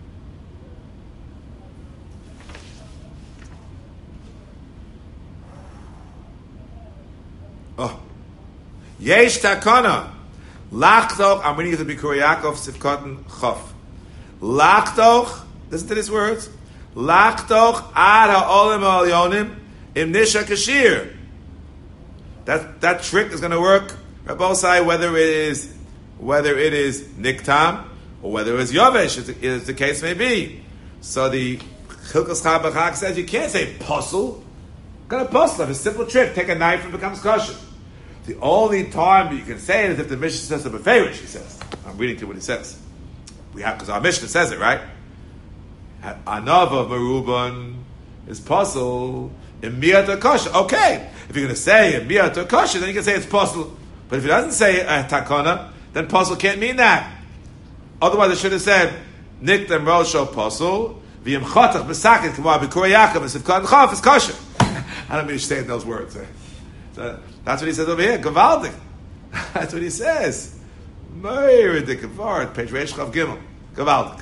S1: Oh. Yesh takana. Lachtoch, I'm reading the Bikur Yaakov, Sifkoten Chof. Lachtoch, listen to these words. Lachtoch ad ha'olim ha'olyonim im nisha kashir. That, that trick is going to work, Rabbosai, whether it is whether it is niktam or whether it is yovesh, as, as the case may be. So the Chilkas Chabachak says you can't say puzzle. Got a puzzle, a simple trick. Take a knife and it becomes kosher. The only time you can say it is if the Mishnah says the Beferish, he says. I'm reading to what he says. We have, because our Mishnah says it, right? Anava Meruban is puzzle in Miyat kosher. Okay, if you're going to say in Miyat kosher, then you can say it's puzzle. But if it doesn't say uh, takana, then puzzle can't mean that. Otherwise, it should have said niktam rosho puzzle v'yim chotach b'sakin k'mar b'kur Yaakov and sivkot chaf is kosher. I don't mean to say those words. Eh? So that's what he says over here. Gavaldik. That's what he says. Meir de Kavart, page Reish Chav Gimel. Gavaldik.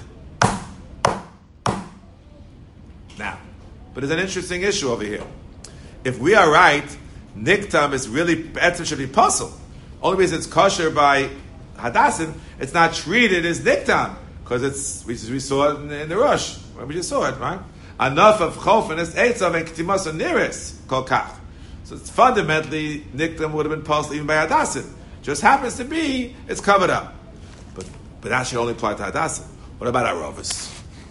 S1: Now, but there's an interesting issue over here. If we are right, niktam is really better should be puzzle. Only reason it's kosher by hadassim, it's not treated as niktam because it's we, we saw it in, in the rush. We just saw it, right? Enough of chofen is eitzav and ktimas and niris kol kach. So it's fundamentally niktam would have been puzzle even by hadassim. Just happens to be it's covered up, but but that should only apply to hadassim. What about arovas?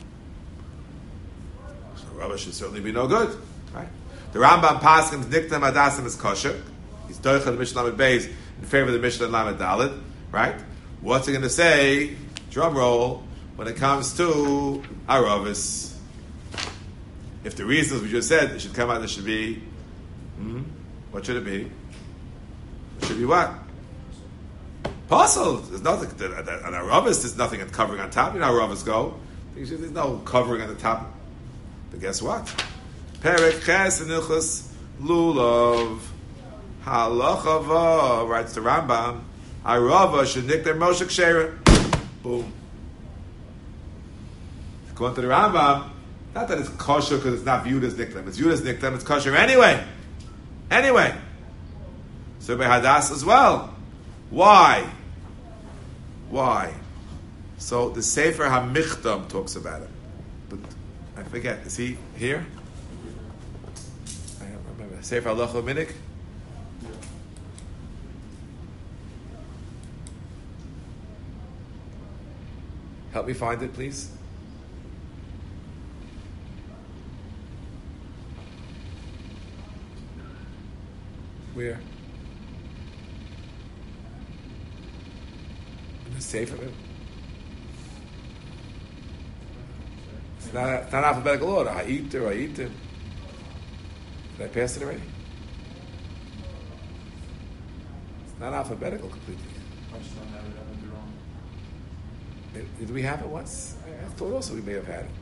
S1: So arovas should certainly be no good, right? The Rambam Paschim's niktam hadassim is kosher. He's doicha the Mishnah Lamed Beis in favor of the Mishnah Lamed Daled, right? What's he going to say? Drum roll. When it comes to arovas, if the reasons we just said it should come out, there should be. Hmm, what should it be? It should be what? Puzzle. There's nothing. An arovas, there's nothing covering on top. You know how arovas go. There's no covering on the top. But guess what? Perek Ches and Ilchus Lulav Halachava writes the Rambam. Arava should nick their Moshe Ksheira. Boom. According to the Rambam, not that it's kosher because it's not viewed as niktam. It's viewed as niktam. It's kosher anyway. Anyway. So by hadas as well. Why? Why? So the Sefer HaMichtam talks about it. But I forget. Is he here? I don't remember. Sefer Halacha Minik? Help me find it, please. Where? In the Sefer? It's not, it's not alphabetical order. Ha'iter, ha'iter. Did I pass it already? It's not alphabetical completely. Did we have it once? I thought also we may have had it.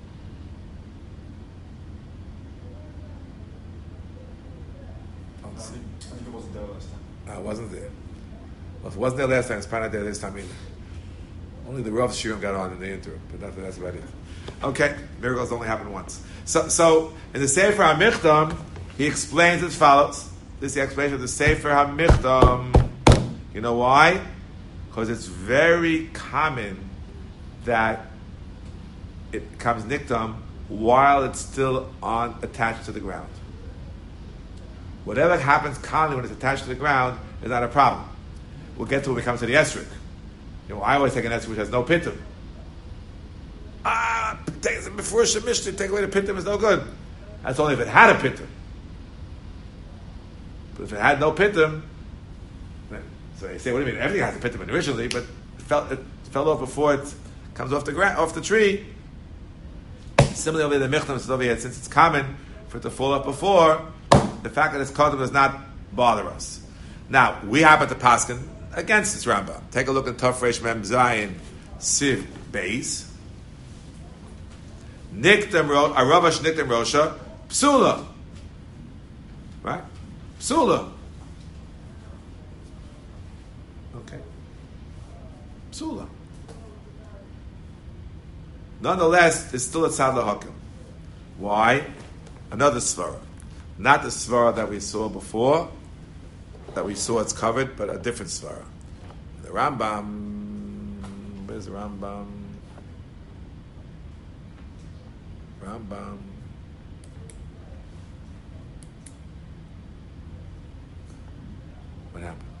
S2: I think it wasn't there last time.
S1: No, it wasn't there. Well, if it wasn't there last time, it's probably not there this time either. Only the Rav Shirim got on in the interim, but that, that's about it. Okay, miracles only happen once. So, so in the Sefer HaMichtam, he explains as follows. This is the explanation of the Sefer HaMichtam. You know why? Because it's very common that it becomes niktam while it's still on attached to the ground. Whatever happens commonly when it's attached to the ground is not a problem. We'll get to when it comes to the esrog. You know, I always take an esrog which has no pittum. Ah, take it before Shemishti, take away the pittum is no good. That's only if it had a pittum. But if it had no pittum, then, so they say, what do you mean? Everything has a pittum originally, but it fell, it fell off before it comes off the gra- off the tree. Similarly, over the Michtam says over here, since it's common for it to fall off before, the fact that it's kodem does not bother us. Now, we happen to paskin against this Rambam. Take a look at Tov Reish Mem Zayin Siv Beis. Niktam Ro, Aravash Niktam Rosha, Psula. Right? Psula. Okay. Psula. Nonetheless, it's still a tzad l'hakim. Why? Another svara. Not the svara that we saw before, that we saw it's covered, but a different svara. The Rambam, where's the Rambam? Rambam. What happened?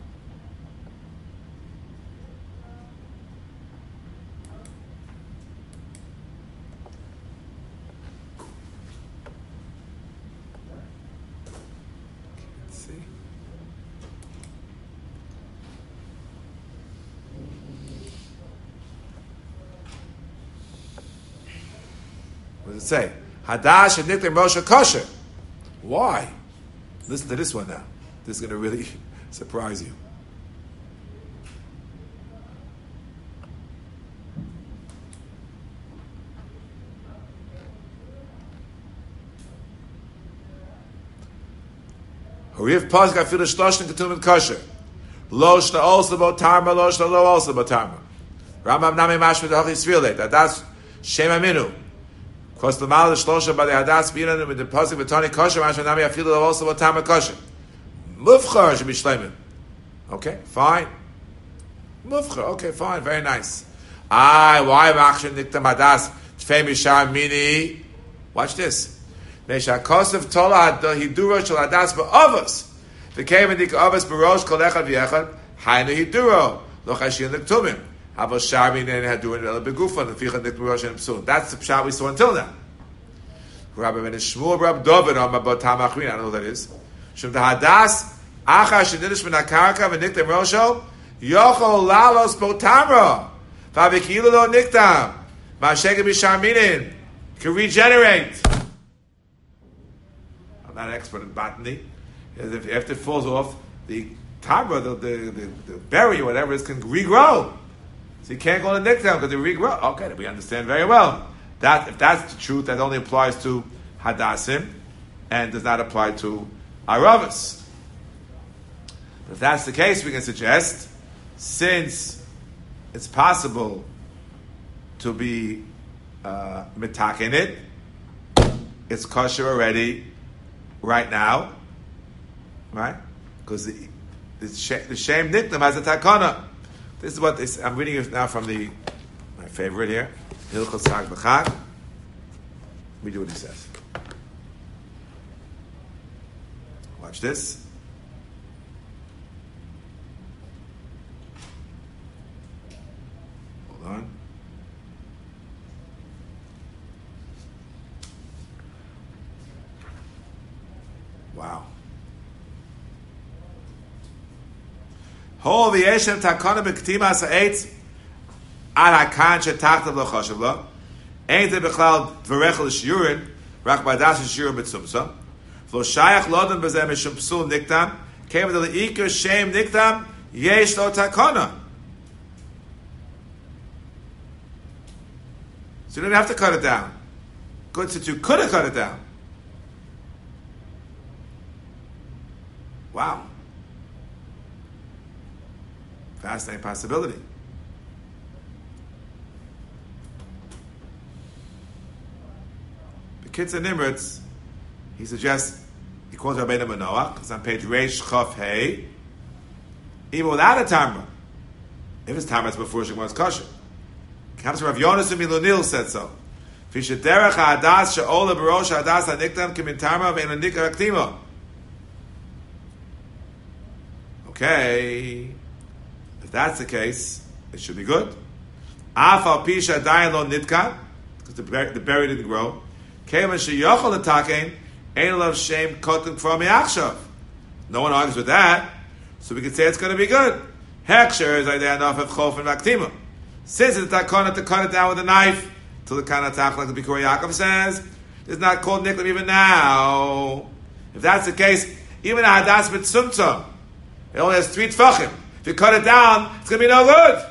S1: Let's see. What does it say? Hadash and Niktim Rosha Kosher. Why? Listen to this one now. This is going to really surprise you. Hariv Pasuk Afilu Shloshim Ketumim Kosher. Lo Shna also Botarma, Lo Shna Lo also Botarma. Rambam Nami Mashmid Hachi Svilet. That's Shem Aminu. Because the mal shlosha by the hadas binan with the pasuk v'tani kosher mashma nami afilu also v'tama kosher. Mufchar should be shleimin. Okay, fine. Mufchar, okay, fine, very nice. Ah, why machshin niktam hadas tfei mishar mini? Watch this. Meisha kosev tola hiduro shel hadas ba'avos. V'keim dik avos barosh kol echad v'echad haynu hiduro lo chashin niktumim. That's the pshat we saw until now. Rabbi Ben Shmuel, Rabbi David, on Batam Achrin, I don't know who that is. Shem the Hadas, Acha Shenidish Ben Akarka, V'niktam Rosho, Yochol Lalos Botamra, V'avikilo Lo Niktam, V'ashegem Bishaminin, can regenerate. I'm not an expert in botany. If after it falls off, the tamra, the, the, the, the berry or whatever it is, can regrow. So you can't go to niktam because they regrow. Okay, we understand very well. That if that's the truth, that only applies to hadassim and does not apply to aravas. But if that's the case, we can suggest, since it's possible to be uh, mitak in it, it's kosher already right now, right? Because the the, sh- the shame niktam has a takana. This is what this, I'm reading it now from the my favorite here, Hilchos Chag B'Chag. Let me do what he says. Watch this. Hold on. Wow. Hol v'yeshem takana b'ktima sa'etz ad hakan shetachtav lo choshev lo ein ze b'chlal dvarechel shiurin rak b'adas shiurin b'tzumsa v'lo shayach lodem b'zeh mishum psul niktam kev de le'iker shem niktam yesh lo takana. So you don't have to cut it down. Good, since you could have cut it down. Wow. Fascinating possibility. The Kitzur Nimritz, he suggests he quotes Rabbeinu Manoach. It's on page Reish Chaf Hey. Even without a Tamra. If it's Tamra, it's before she was kosher. Comes from Rav Yonasan Milunil said so. Fishederach ha'adas she'ola b'rosh ha'adas ha'niktam kimin Tamra ve'en ha'nikar ha'ktima. Okay. If that's the case, it should be good. Af al pi she'adayin lo nitkan, because the berry, the berry didn't grow. Kevan she'yochol l'takein, ein love shame kotim k'for mi'achshav. No one argues with that, so we can say it's going to be good. Heksher is idea enough of chof and vaktima. Since it's takana to cut it down with a knife, till the kana tach, like the Bikor Yaakov says, it's not called niklam even now. If that's the case, even a hadas b'tzumtzum, it only has three tfachim. If you cut it down, it's going to be no good.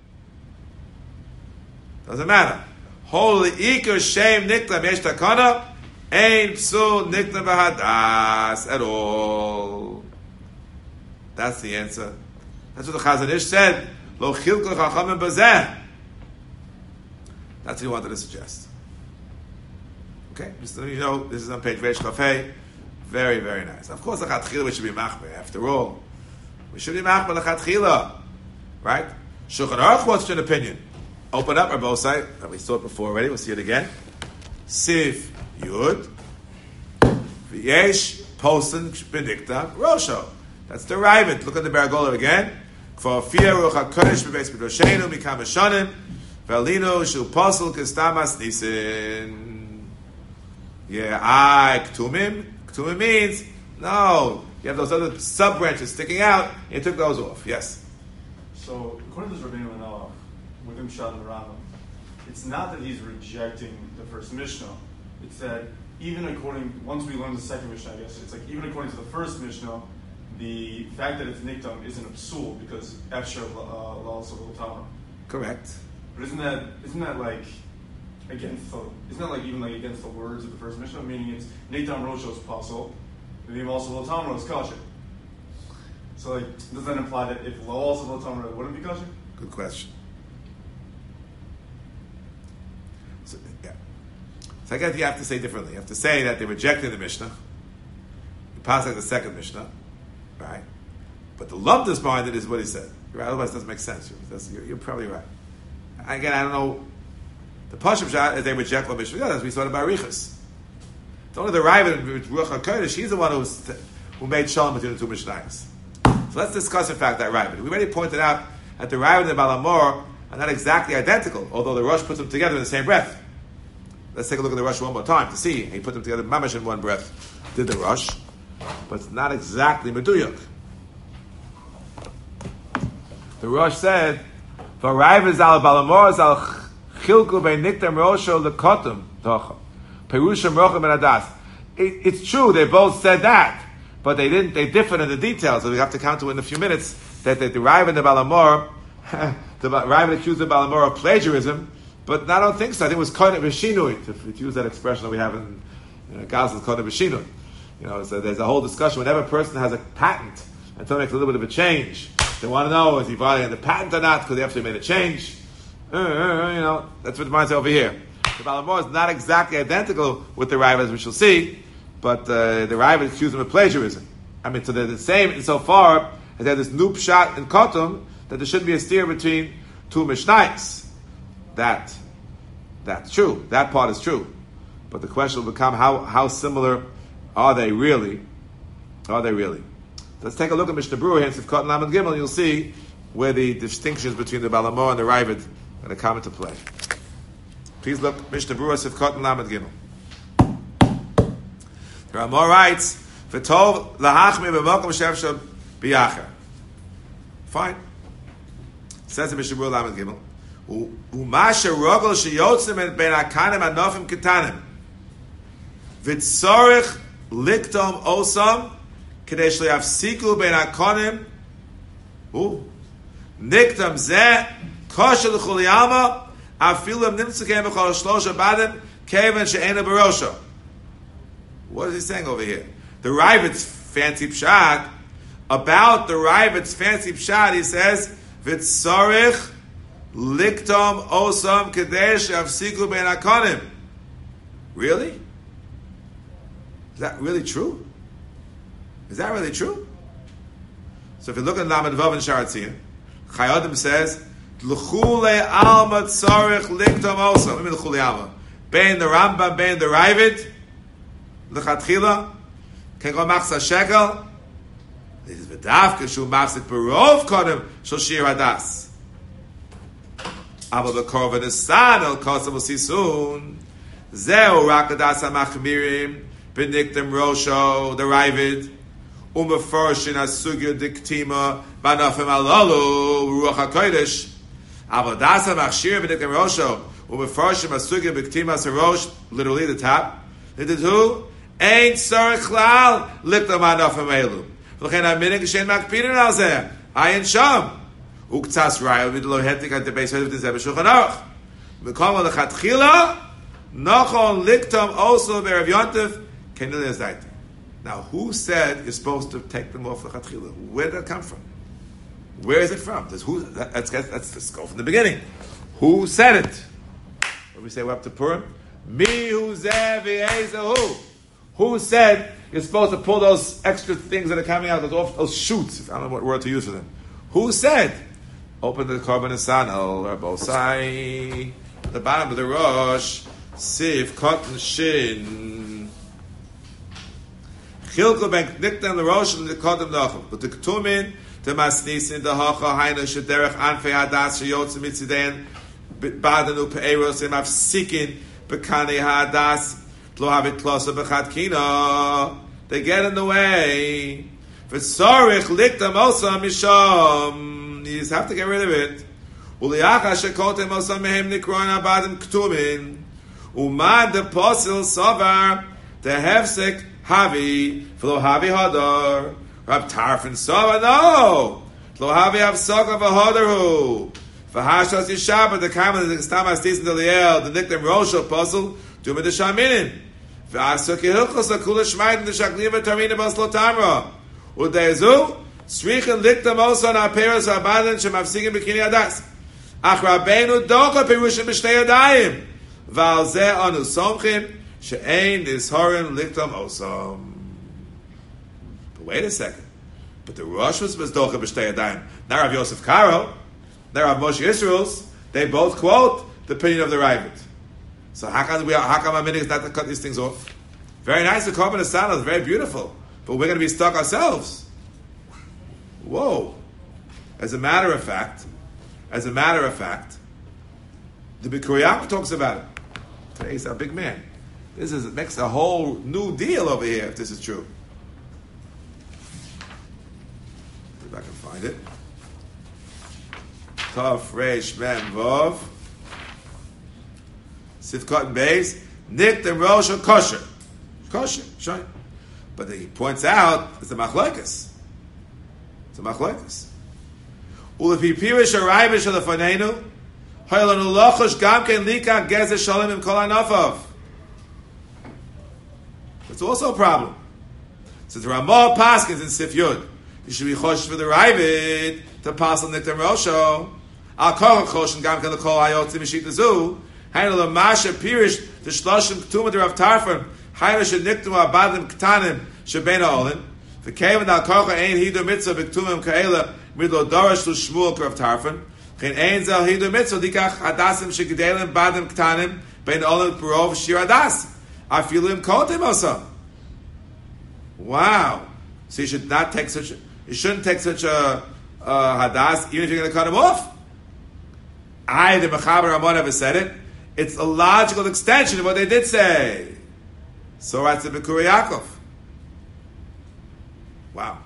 S1: Doesn't matter. Holy ikar shem niklam yesh takana, ein psul niklam b'hadas at all. That's the answer. That's what the Chazon Ish said. Lo chilku chachamim bazeh. That's what he wanted to suggest. Okay, just so you know, this is on page Reish Chafei. Very, very nice. Of course, l'chatchila we should be machmer. After all, we should be machmer l'chatchila, right? Shulchan Aruch wants an opinion. Open up our both side. We saw it before already. We'll see it again. Sif Yud V'yesh Posen Benedicta Rosho. That's the Ravid. Look at the Baragola again. For fear Ruach HaKodesh B'beis B'doshenu Mikam Hashanim V'alino Shu Posel Kestamas Nisin. Yeah, I Ktumim. Ktumim means no. You have those other sub branches sticking out. And you took those off. Yes.
S2: So according to this Rabbeinu Manoach, with him shot in the Rambam, it's not that he's rejecting the first Mishnah. It's that even according, once we learn the second Mishnah, I guess it's like even according to the first Mishnah, the fact that it's niktam isn't a psul because efsher lal savul tama.
S1: Correct.
S2: But isn't that isn't that like against the isn't that like even like against the words of the first Mishnah? Meaning it's niktam rosho is pasul, and even also lo tamra is kosher. So like, does that imply that if lo also lo tamra it wouldn't be kosher?
S1: Good question. So, yeah. So I guess you have to say differently. You have to say that they rejected the Mishnah. You pass like the second Mishnah. Right? But the lumdus behind it is what he said. Right? Otherwise it doesn't make sense. You're, you're probably right. Again, I don't know. The Pashup Shah is they reject what Mishnah does. We saw it about Riches. It's only the Ravid Ruach HaKodesh, he's the one who's, who made Shalom between the two Mishnayos. So let's discuss in fact that Ravid. We already pointed out that the Ravid and the Balamor are not exactly identical, although the Rosh puts them together in the same breath. Let's take a look at the Rosh one more time to see. He put them together mamash in one breath. Did the Rosh. But it's not exactly Meduyuk. The Rosh said, "V'rayv zal balamor zal chilku beiniktam rosho lekotum tocha perushim rochem ben adas." It's true they both said that, but they didn't. They differed in the details. So we have to count to in a few minutes that the Rav and the Balamor, the Rav accused the Balamor of plagiarism, but I don't think so. I think it was kodesh v'shinui, to use that expression that we have in you know, Gazel's kodesh v'shinui. You know, so there's a whole discussion. Whenever a person has a patent and someone makes a little bit of a change, they want to know is he violating the patent or not because they actually made a change. Uh, uh, you know, that's what the mind says over here. The Balamor is not exactly identical with the Rav as we shall see, but uh, the Rav accused him of plagiarism. I mean, so they're the same insofar as they have this new pshat in Kotum that there shouldn't be a steer between two Mishnayos. That, that's true. That part is true. But the question will become how, how similar are they really? Are they really? Let's take a look at Mishnah Berurah here in Sifkat and Lamed Gimel. You'll see where the distinctions between the Balamor and the Ravid are going to come into play. Please look, Mishnah Berurah, Sifkat and Lamed Gimel. The Ramah writes, "V'tov lahachmi b'mokom shevshab biyacher." Fine. It says in Mishnah Berurah Lamed Gimel, "Umasha rogel sheyotzim ben akanim anofim ketanim v'tzorich liktom osam kadesh leyafsiku ben akonim niktam zeh kosher l'chuliyama afilim nimtzakem b'chol shlosha badim kevan she'ena barosha." What is he saying over here? The Ravid's fancy pshat about the Ravid's fancy pshat. He says v'tzorich liktom osam kadesh leyafsiku ben akonim. Really? Is that really true? Is that really true? So if you look at Lamed Vav and Sharatzian, Chayodim says, L'chule alma tzorich liktom osa. What do you mean l'chule alma? Bein the Rambam, bein the Ravid, l'chatchila, can go machsa shekel. This is v'davka shu machzik berov kodem shel shir hadas. Aba b'korva nesan el kosa v'sisun. Zeu rak hadas ha-machmirim b'niktem rosho, the Ravid. Umeforshin asugya diktima banafim alalu ruach hakodesh. Avodasa machshir b'niktem rosho umeforshin asugya diktima sarosh. Literally the top. It is who ain't sarich klal liktam banafim elu. V'chein aminik shein makpidin al zeh ayin sham uktzas raya v'dlo hetik at the base of the zeh b'shulchan aruch. V'kol lechatchila nachon liktam also b'erav yontif kenil yazayt. Now, who said you're supposed to take them off the chatchila? Where did that come from? Where is it from? Does who? Let's, let's, let's go from the beginning. Who said it? What we say we're up to Purim? Mi hu who? Who said you're supposed to pull those extra things that are coming out, those off, those shoots? I don't know what word to use for them. Who said? Open the korban nesanel, Rabosai, the bottom of the Rosh, Sif, cotton, shin. Chilko ben kniktem the rosh and the kodem nachem. But the ketumin, the masnisin, the hacha, haina, shederech, anfei hadas, sheyotze mitzidein, badanu pe'eros, im afsikin, bekane hadas, lo havit klosa bechad kina. They get in the way. V'sorich liktam osa misham. You just have to get rid of it. Uliacha shekotem osa mehem nikroin abadim ketumin. Umad the posil sovar, the hefsek, Havi, Flo Havi Hadar, Rab Tarfin Sava, no! Flo Havi Havsaka Vahadaru, Vahashas Yishaba, the Kamal, the Stamas Tisan Deliel, the Nikdim Roshel puzzle, Duma the Shaminin, Vasaki Hilchos, Akula Shmaid, the Shakliva Tarina Baslo Tamra, Udezu, Srichan Liktam also on Aperas Abadan, Shemavsigin Bikini Adas, Achrabenu Doka Perushin Mishnei Adayim, Valze Anu Somchim, She'ein is horin liktam osam. But wait a second. But the Rosh was docha b'shtei yadayim. Now Rav Yosef Karo, now Rav Moshe Yisrael's, they both quote the opinion of the Ravid. So how come we how come our is not to cut these things off? Very nice, the korban nesanel is very beautiful, but we're going to be stuck ourselves. Whoa! As a matter of fact, as a matter of fact, the Bikkur Yaakov talks about it. Today he's a big man. This is makes a whole new deal over here, if this is true. See if I can find it. Tov Reish Mem Vov Sifkot and Beis Nick and Rosh are kosher. Kosher, sure. But he points out it's a machlokes. It's a machlokes. Ulefi pirish arayvish alafanenu haylanu lochosh gamken lika gezer shalom im kol anafav. It's also a problem. So the Ramah Paskins in Sif Yud, you should be chosh for the Ravid to pass on Niktam Rosho. Al Koch chosh and Gam Kan Kol Hayot Zimishit Zu. Hainu the Masha Pirish the Shloshim Ketuma the Rav Tarfon. Hainu should Niktam Abadim Ktanim Shebena Olin. The Kevin Al Koch Ein Hidu Mitzvah B'Ktumim Kaela Midlo Dorish Lu Shmuel Rav Tarfon. Chen Ein Zel Hidu Mitzvah Dikach Hadasim Shegedelim Badim Ktanim Ben Olin Perov Shir Hadas. Afilim kotem also. Wow. So you should not take such. You shouldn't take such a, a hadas, even if you're going to cut him off. I, the Mechaber Ramon, ever said it. It's a logical extension of what they did say. So writes the Bikkur Yaakov. Wow.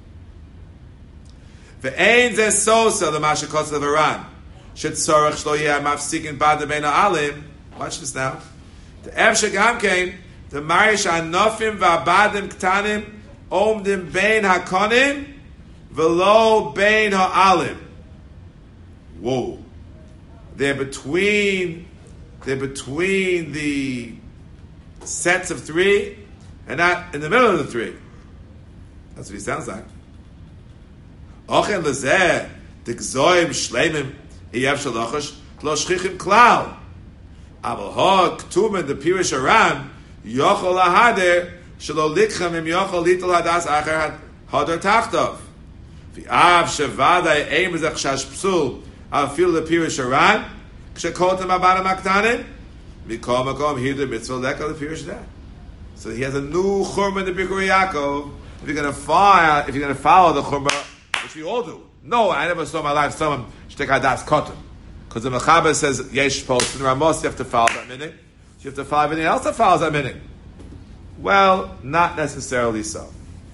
S1: Ve'ein zeh sosa the mashakos of Iran. Should sorach shlo yeh mafsikin bad bein ha'alim. Watch this now. The Evshek Hamkein, the Marish Anofim Vabadim Ktanim, Omdim Bein Hakonim, Velo Bein Ha'alim. Whoa. They're between, they're between the sets of three and not in the middle of the three. That's what he sounds like. Ochen Lezeh, Dikzoim Shleimim, Iyev Shalochosh, Tlo Shchichim Klal. Abel ha ktumen the pirish aran yochol ahader shelo likchem im yochol litol hadas acher hadar tachtov. V'av shevadai eim zech shash psul al fil the pirish aran kshekotem abanam aktanim mikom makom hider mitzvah lekal the pirish that. So he has a new churma in the Bikur Yaakov. If you're going to follow, if you're going to follow the churma, which we all do. No, I never saw in my life someone shtek hadas kotem. Because the Mechaber says yesh post, and Ramos you have to follow that minute. You have to follow everything else that follows that minute. Well, not necessarily so.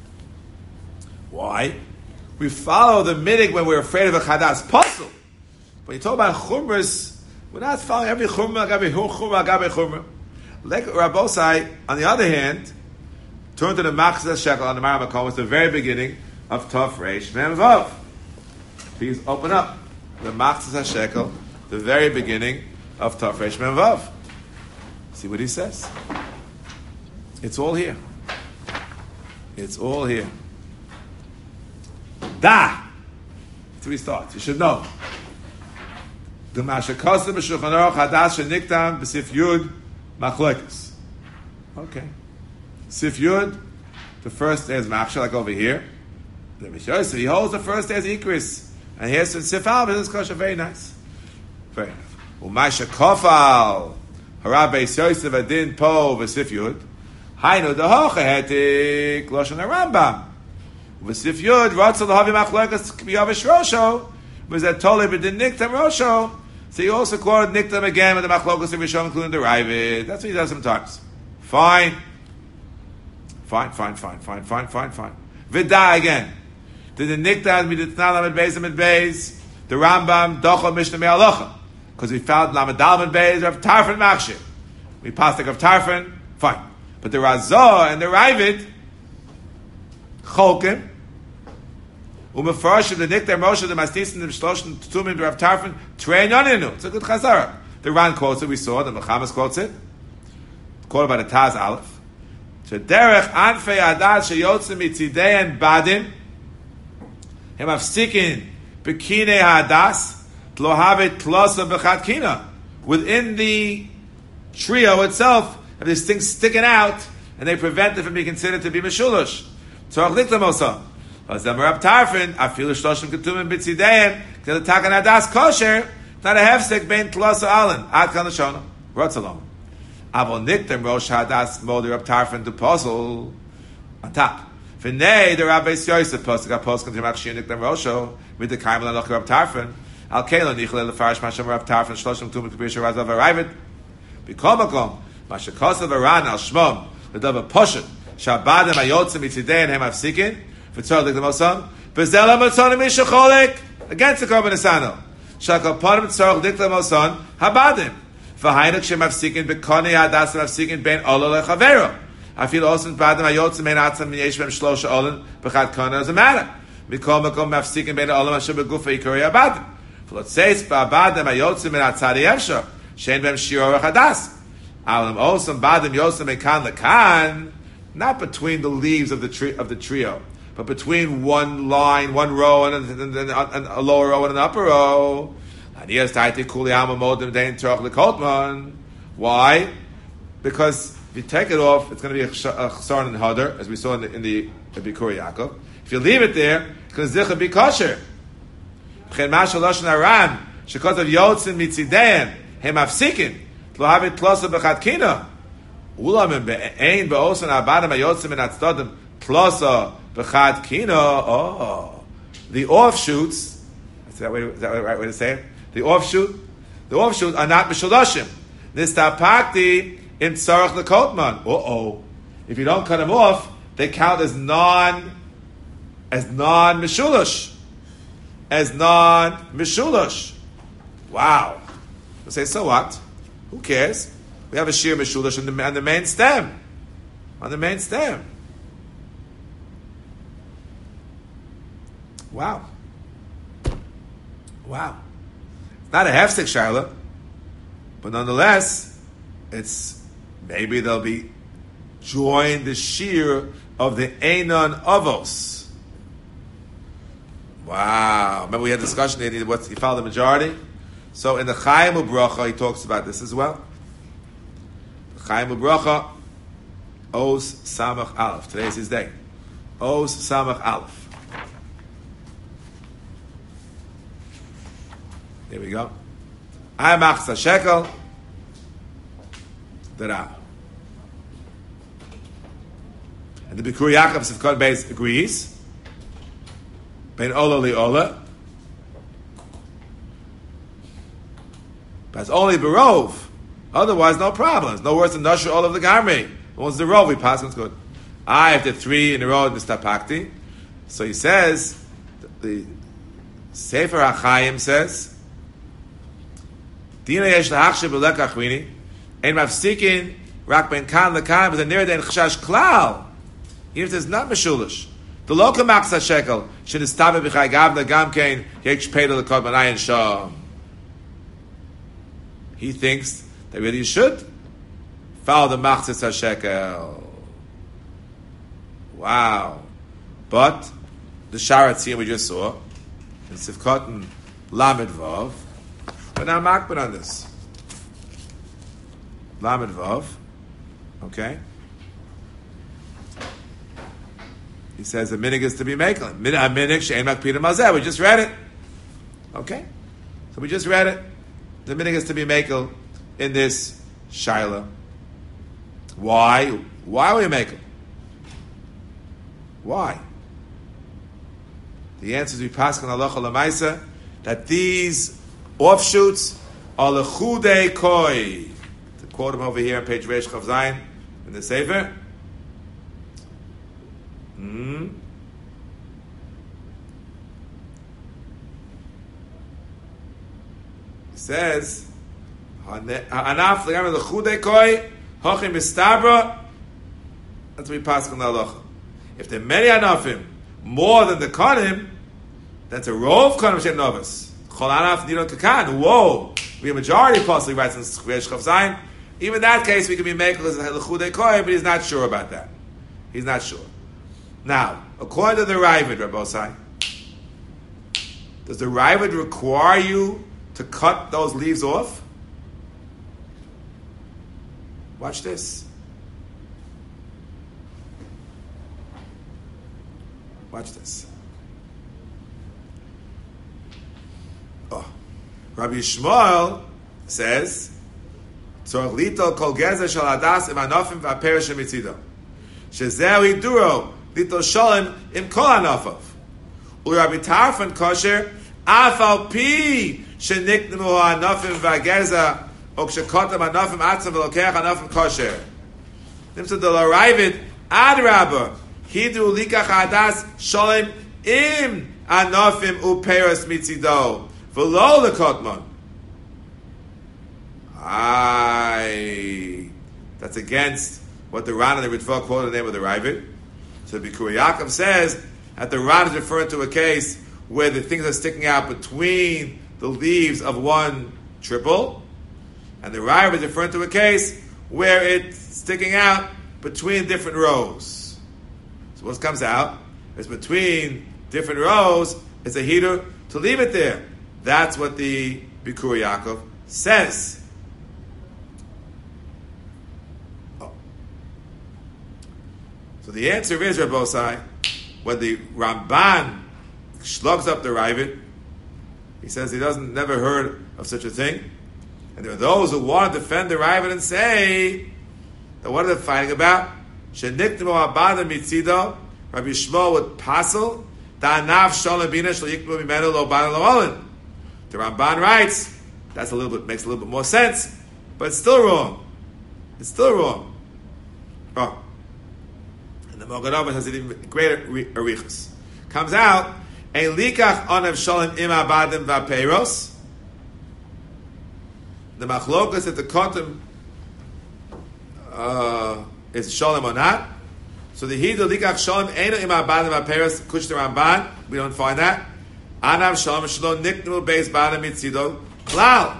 S1: Why? We follow the minute when we're afraid of a chadas puzzle. When you talk about chumras, we're not following every chumra, every chumra, every chumra. Like Rabbosai, on the other hand, turn to the Machzah Shekel on the Maram HaKom, it's the very beginning of Tov Reish Mem Vav. Please open up the Machzah Shekel, the very beginning of Tov Reish Mem Vav. See what he says. It's all here. It's all here. Da! Three thoughts. You should know. The Mashakosem B'Shulchan Aruch Hadas Sheniktam B'Sif Yud Machlokes. Okay. Sif Yud, the first day is Machshel, like over here. The Mishnah, he holds the first day as Ikris. And here's the Sif Al, this is kosher, very nice. Very nice. U'masha Kofal, Hara Beis Yosef Adin Po V'Sif Yud, Hainu Dehocha Hetik, Loshan HaRambam. V'Sif Yud, Rotzel Havi Machlokes K'Biyavish Rosho, V'Zet Tole B'Din Niktam Rosho. So he also quoted Niktam again with the Machlokes of Rishon, including the Ravid. That's what he does sometimes. Fine. Fine, fine, fine, fine, fine, fine, fine. Vida again. Did the Niktam be the Tnan Lamed Beis Lamed Beis, the Rambam, Docho Mishnah Me'alocha? Because we found Lamed Dal Lamed Beis of Tarfon Machshir. We passed like of Tarfon, fine. But the Razor and the Ravid, Cholkim, Umefarshim, the Niktam Moshe, the Mastisim, the Shloshim, Tumim, the Rav Tarfon, Trein Yoninu. It's a good Chazara. The Ran quotes it, we saw, the Mechamas quotes it. Quoted by the Taz Aleph. Derech Anfei Adat Sheyotzim Mitzidein Badim Hem Afsikin Bekine Hadas Tlohavet Tlosa Bechatkina. Within the trio itself, have these things sticking out, and they prevent it from being considered to be Meshulosh. Tzorach Liktamosa. Azam Rab Tarfin Afilu Shloshim Ketumim Bitzidein K'nei Takan Hadas Kosher. Not a hefsek bein Tlosa Allen Ad Kan Lashona Rotzalom. Avon Niktam Rosh Hadas Molder Rab Tarfon to puzzle on top. V'nei the Rabbi Yosef posik a posik to Machshir Niktam Rosho with the Kaimel Aloch Rab Tarfon Al Kelo Nichle Lefarish Masham Rab Tarfon Shloshim Tumim K'Bishar Razav Arrived B'Kol Makom Mashakosav Aran Al Shmom L'Dav Poshet Shabbadim Ayotzim Mitzidein Hem Afsikin V'Tzor Liktam Osam V'Zel HaMatzonim Mishacholik against the Korban Esano Shakal Ponim Tzor Liktam Osam Habadim V'hainik shem afsikin b'konei hadas afsikin ben olo lechavero. I feel also in badam ayotzim ben atzam v'yesh b'em shlosha olin b'chad konei doesn't matter. Mikol makom afsikin ben olo mashem b'gufa yikori abadim. V'lot seis b'abadam ayotzim ben atzadi yevsho shein b'em shiro hadas. Alam also badam yotzim mekan lekan, not between the leaves of the tree of the trio, but between one line, one row, and, and, and, and a lower row and an upper row. Why? Because if you take it off, it's going to be a chsaron and hadar, as we saw in the, in the Bikur Yaakov. If you leave it there, it's going to be kosher. Because of yotzim mitzidein, hem afsikin, lo have it tlosa b'chatkina. Ulam be'ein be'osan abadam ayotzim and atzdadim tlosa b'chatkina. Oh, the offshoots. Is that, way, is that the right way to say it? The offshoot, the offshoot are not mishuloshim. Nistapakti in tzarach lekotman. Uh oh, if you don't cut them off, they count as non, as non mishulosh, as non mishulosh. Wow. We say, so what? Who cares? We have a sheer mishulosh on the, on the main stem, on the main stem. Wow. Wow. Not a hefsek Charlotte, but nonetheless, it's maybe they'll be join the shear of the Einon Avos. Wow! Remember we had a discussion there. What he found the majority. So in the Chaim U'Bracha, he talks about this as well. The Chaim U'Bracha Os Samach Aleph. Today is his day. Os Samach Aleph. Here we go. I machsa shekel. The Rav. And the Bikur Yaakov Sivkot Beis agrees. Ben Ola li Ola. But it's only Barov. Otherwise, no problems. No worse than Nashur all of the Gamri. Once the Rov, we pass, it's good. I have the three in a row in the Stapakti. So he says, the Sefer HaChaim says, Dina yesh lahachshe b'lek achrini, ein mafsikin rak ben kan lekan, but the near den chashash klal. Even if it's not meshulish. The local maksa shekel should establish b'chay gavna gamkein yeksh peidel lekod manayin shah. He thinks that really you should follow the machzis hashekel. Wow. But the Sharatzim we just saw in Sivkot and Lamed Vav, but now makbid on this. Lamed Vav, okay? He says the minig is to be making. Minig she'en makpidim mazeh. We just read it. Okay? So we just read it. The minig is to be making in this shaila. Why? Why are we making? Why? The answer is we pass on halacha lemaisa that these offshoots are lechudei koi. To quote him over here on page Reish Chav Zayin in the Sefer. Hmm. He says, "Anaf legam lechudei koi hochim mistabra." That's what we pass on the halacha. If there are many anafim more than the kanim, that's a rov kanim shem novus. Chol anaf nidon kakan. Whoa, we have a majority possibly writes in Reish Chav Zayin. Even in that case, we can be making as lechudei koi, but he's not sure about that. He's not sure. Now, according to the Ravid, Rabbi Osai, does the Ravid require you to cut those leaves off? Watch this. Watch this. Oh. Rabbi Yishmael says, "Tzorach litol kol gezer shel hadas im anofim v'aperish mitzido, shezeu hiduro litol sholem im kol anofav. U'Rabbi Tarfon kosher af al pi sheniknemu anofim v'agezer o kshekotam anofim atzam v'lokeach anofim kosher." Nimtzad the Ravid adrabah. Hidu likach hadas sholem im anofim uperos mitzido v'lo lekotmon. Aye, that's against what the Ran and the Ritva quoted the name of the Ravid. So Bikur Yaakov says that the Ran is referring to a case where the things are sticking out between the leaves of one triple, and the Ravid is referring to a case where it's sticking out between different rows. So what comes out is between different rows, it's a heater to leave it there. That's what the Bikur Yaakov says. Oh. So the answer is, Rabbi Osai, when the Ramban slugs up the Ravid, he says he doesn't never heard of such a thing. And there are those who want to defend the Ravid and say that what are they fighting about? Sheniknemu abada mitzido, Rabbi Yishmael would passel da'anav sholem bina shel yiknu mimenu lo bana lo olin. The Ramban writes that's a little bit makes a little bit more sense, but it's still wrong. It's still wrong. Oh, and the Mogadova has an even greater arichas. Comes out ein likach onav sholem im abadim va'peiros. The machlokas at the kotim uh, is sholem or not. So the hidu likach sholem eino im abadim va'peiros kush the Ramban. We don't find that. Anav sholem shalom niknu beis badim mitzido klal.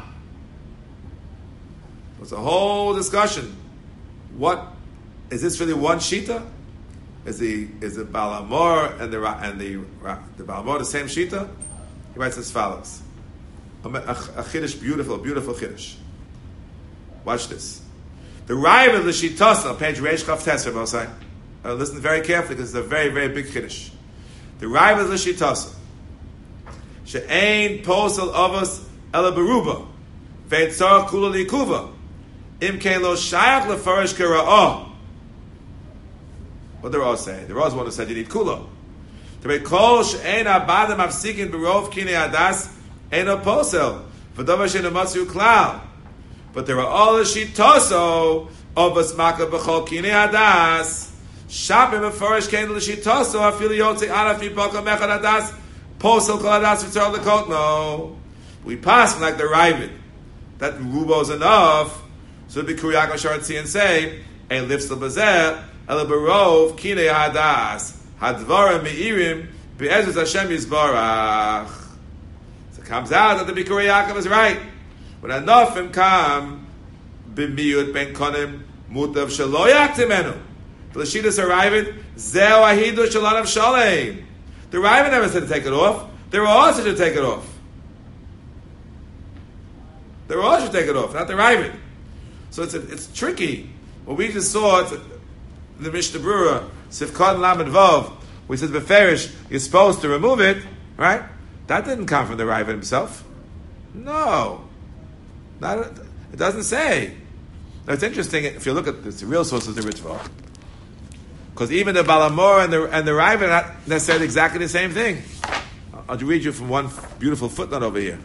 S1: It's a whole discussion. What is this really one shita? Is the is the Balamor and the and the the Balamor the same shita? He writes as follows: a, a, a chiddush, beautiful, beautiful chiddush. Watch this. The Raiva l'shitasa, page Reish Chaf Tesser, Bosai. Uh, listen very carefully because it's a very, very big Kiddush. The Raiva l'shitasa. She'ein posel avos ela beruba. Ve'et tzarach kula likuva. Im kein lo shayach lefarish kera'ah. What the Rose say? The Rose one who said you need kula. To be kol she'ein abadam afsikin berov kine adas ein a posel. V'davar she'en amatzu klal. But there are all the shitoso of asmaka b'chol kine adas. Shapim afarish kein l'shitoso afili yotzi arafi baka mechad adas posel kol adas v'tzor l'kot. No, we pass like the Ravid that rubo's enough. So it'd be kuriyak asharatzi and say ein lifsel bazeh el berov kine adas hadvarim meirim be'ezus Hashem yizbarach. So it comes out that the Bikurai Yaakov is right. When anofim come b'miyut ben konim mutav shelo yaktimenu. The Lashidas arrived zeu ahidu shalanav shalem. The Ravid never said to take it off. They were all said to take it off. They were all should take it off, not the Ravid. So it's a, it's tricky. What we just saw it's a, the Mishnah Brura Sifkot Lamed Vav, we said beferish you're supposed to remove it, right? That didn't come from the Ravid himself. No. Not, it doesn't say. Now it's interesting if you look at this, the real source of the Ritva, because even the Balamor and the and the Ravid are not necessarily exactly the same thing. I'll read you from one beautiful footnote over here.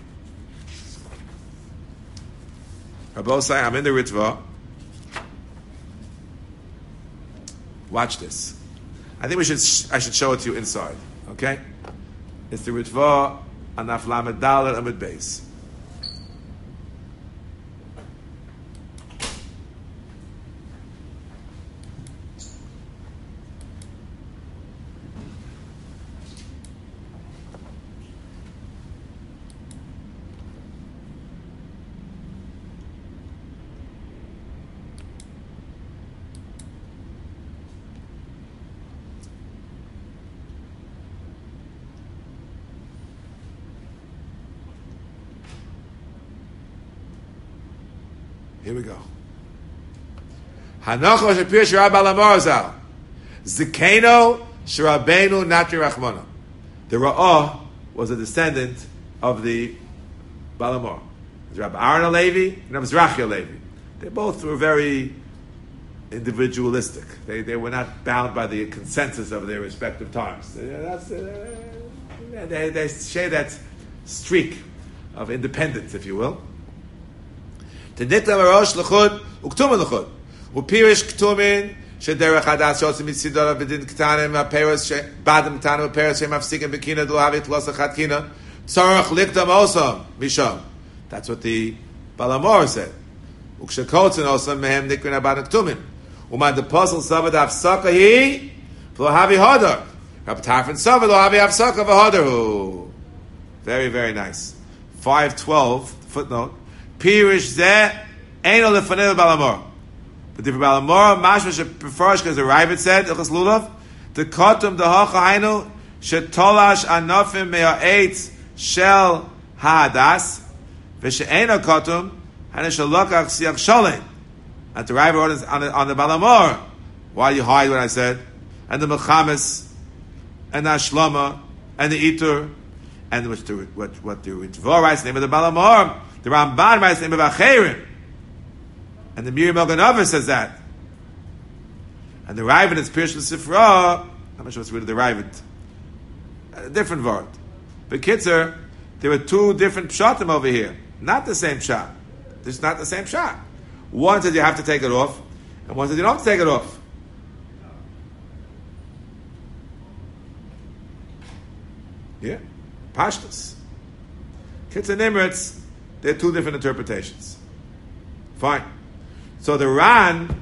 S1: Rabosai, I'm in the Ritva. Watch this. I think we should. I should show it to you inside. Okay, it's the Ritva Anaf Lamed Dalet Amid Beis. Here we go. Hanocho shapir shirab alamorzal. Zikeno shirabenu natri rachmana. The Ra'ah was a descendant of the Balamor. Rabbi Aaron Alevi and Rabbi Zrachi Alevi. They both were very individualistic. They they were not bound by the consensus of their respective times. That's, uh, they, they share that streak of independence, if you will. The Nitla Marosh L'chud Uktumen L'chud Upirish Ktumen Shederach Hadas Yotzim Mitzidor B'din Ktanim Aperes Badam Ktanim Aperes Shem Afsikim B'kina D'Lavit L'Osachat Kina Tzorach Liktam Osam Misham. That's what the Balamor said. Ukshakotzen Osam Mehem Nikrin Abad Ktumen Uman the Puzzle Savad Afsaka He V'Havi Hodar Rabbi Tarfon Savad V'Havi Afsaka V'Hodaru. Very very nice. Five twelve footnote. Pirish zeh ain't no lefanei balamor. But the balamor mashma shepefarish because the Ravid said ilchas lulav the kotum the hacha hainu shetolash anofim me'a'etz shel ha'adas v'she'ena kotum hainu shalokach siach sholem. And the Ravid orders on the, on the balamor. Why you hide what I said? And the mechamis and the ashlama and the itur and what the what what the Ritva writes the name of the balamor. The Ramban writes the name of Acherim. And the Miriam Elganova says that. And the Ravid is Pirush L'Sifra. I'm not sure what's rid of the Ravid. A different word. But Kitzer, there were two different pshatim over here. Not the same pshat. This is not the same pshat. One says you have to take it off, and one says you don't have to take it off. Yeah? Pashtus. Kitzer Nimritz, there are two different interpretations. Fine. So the Ran,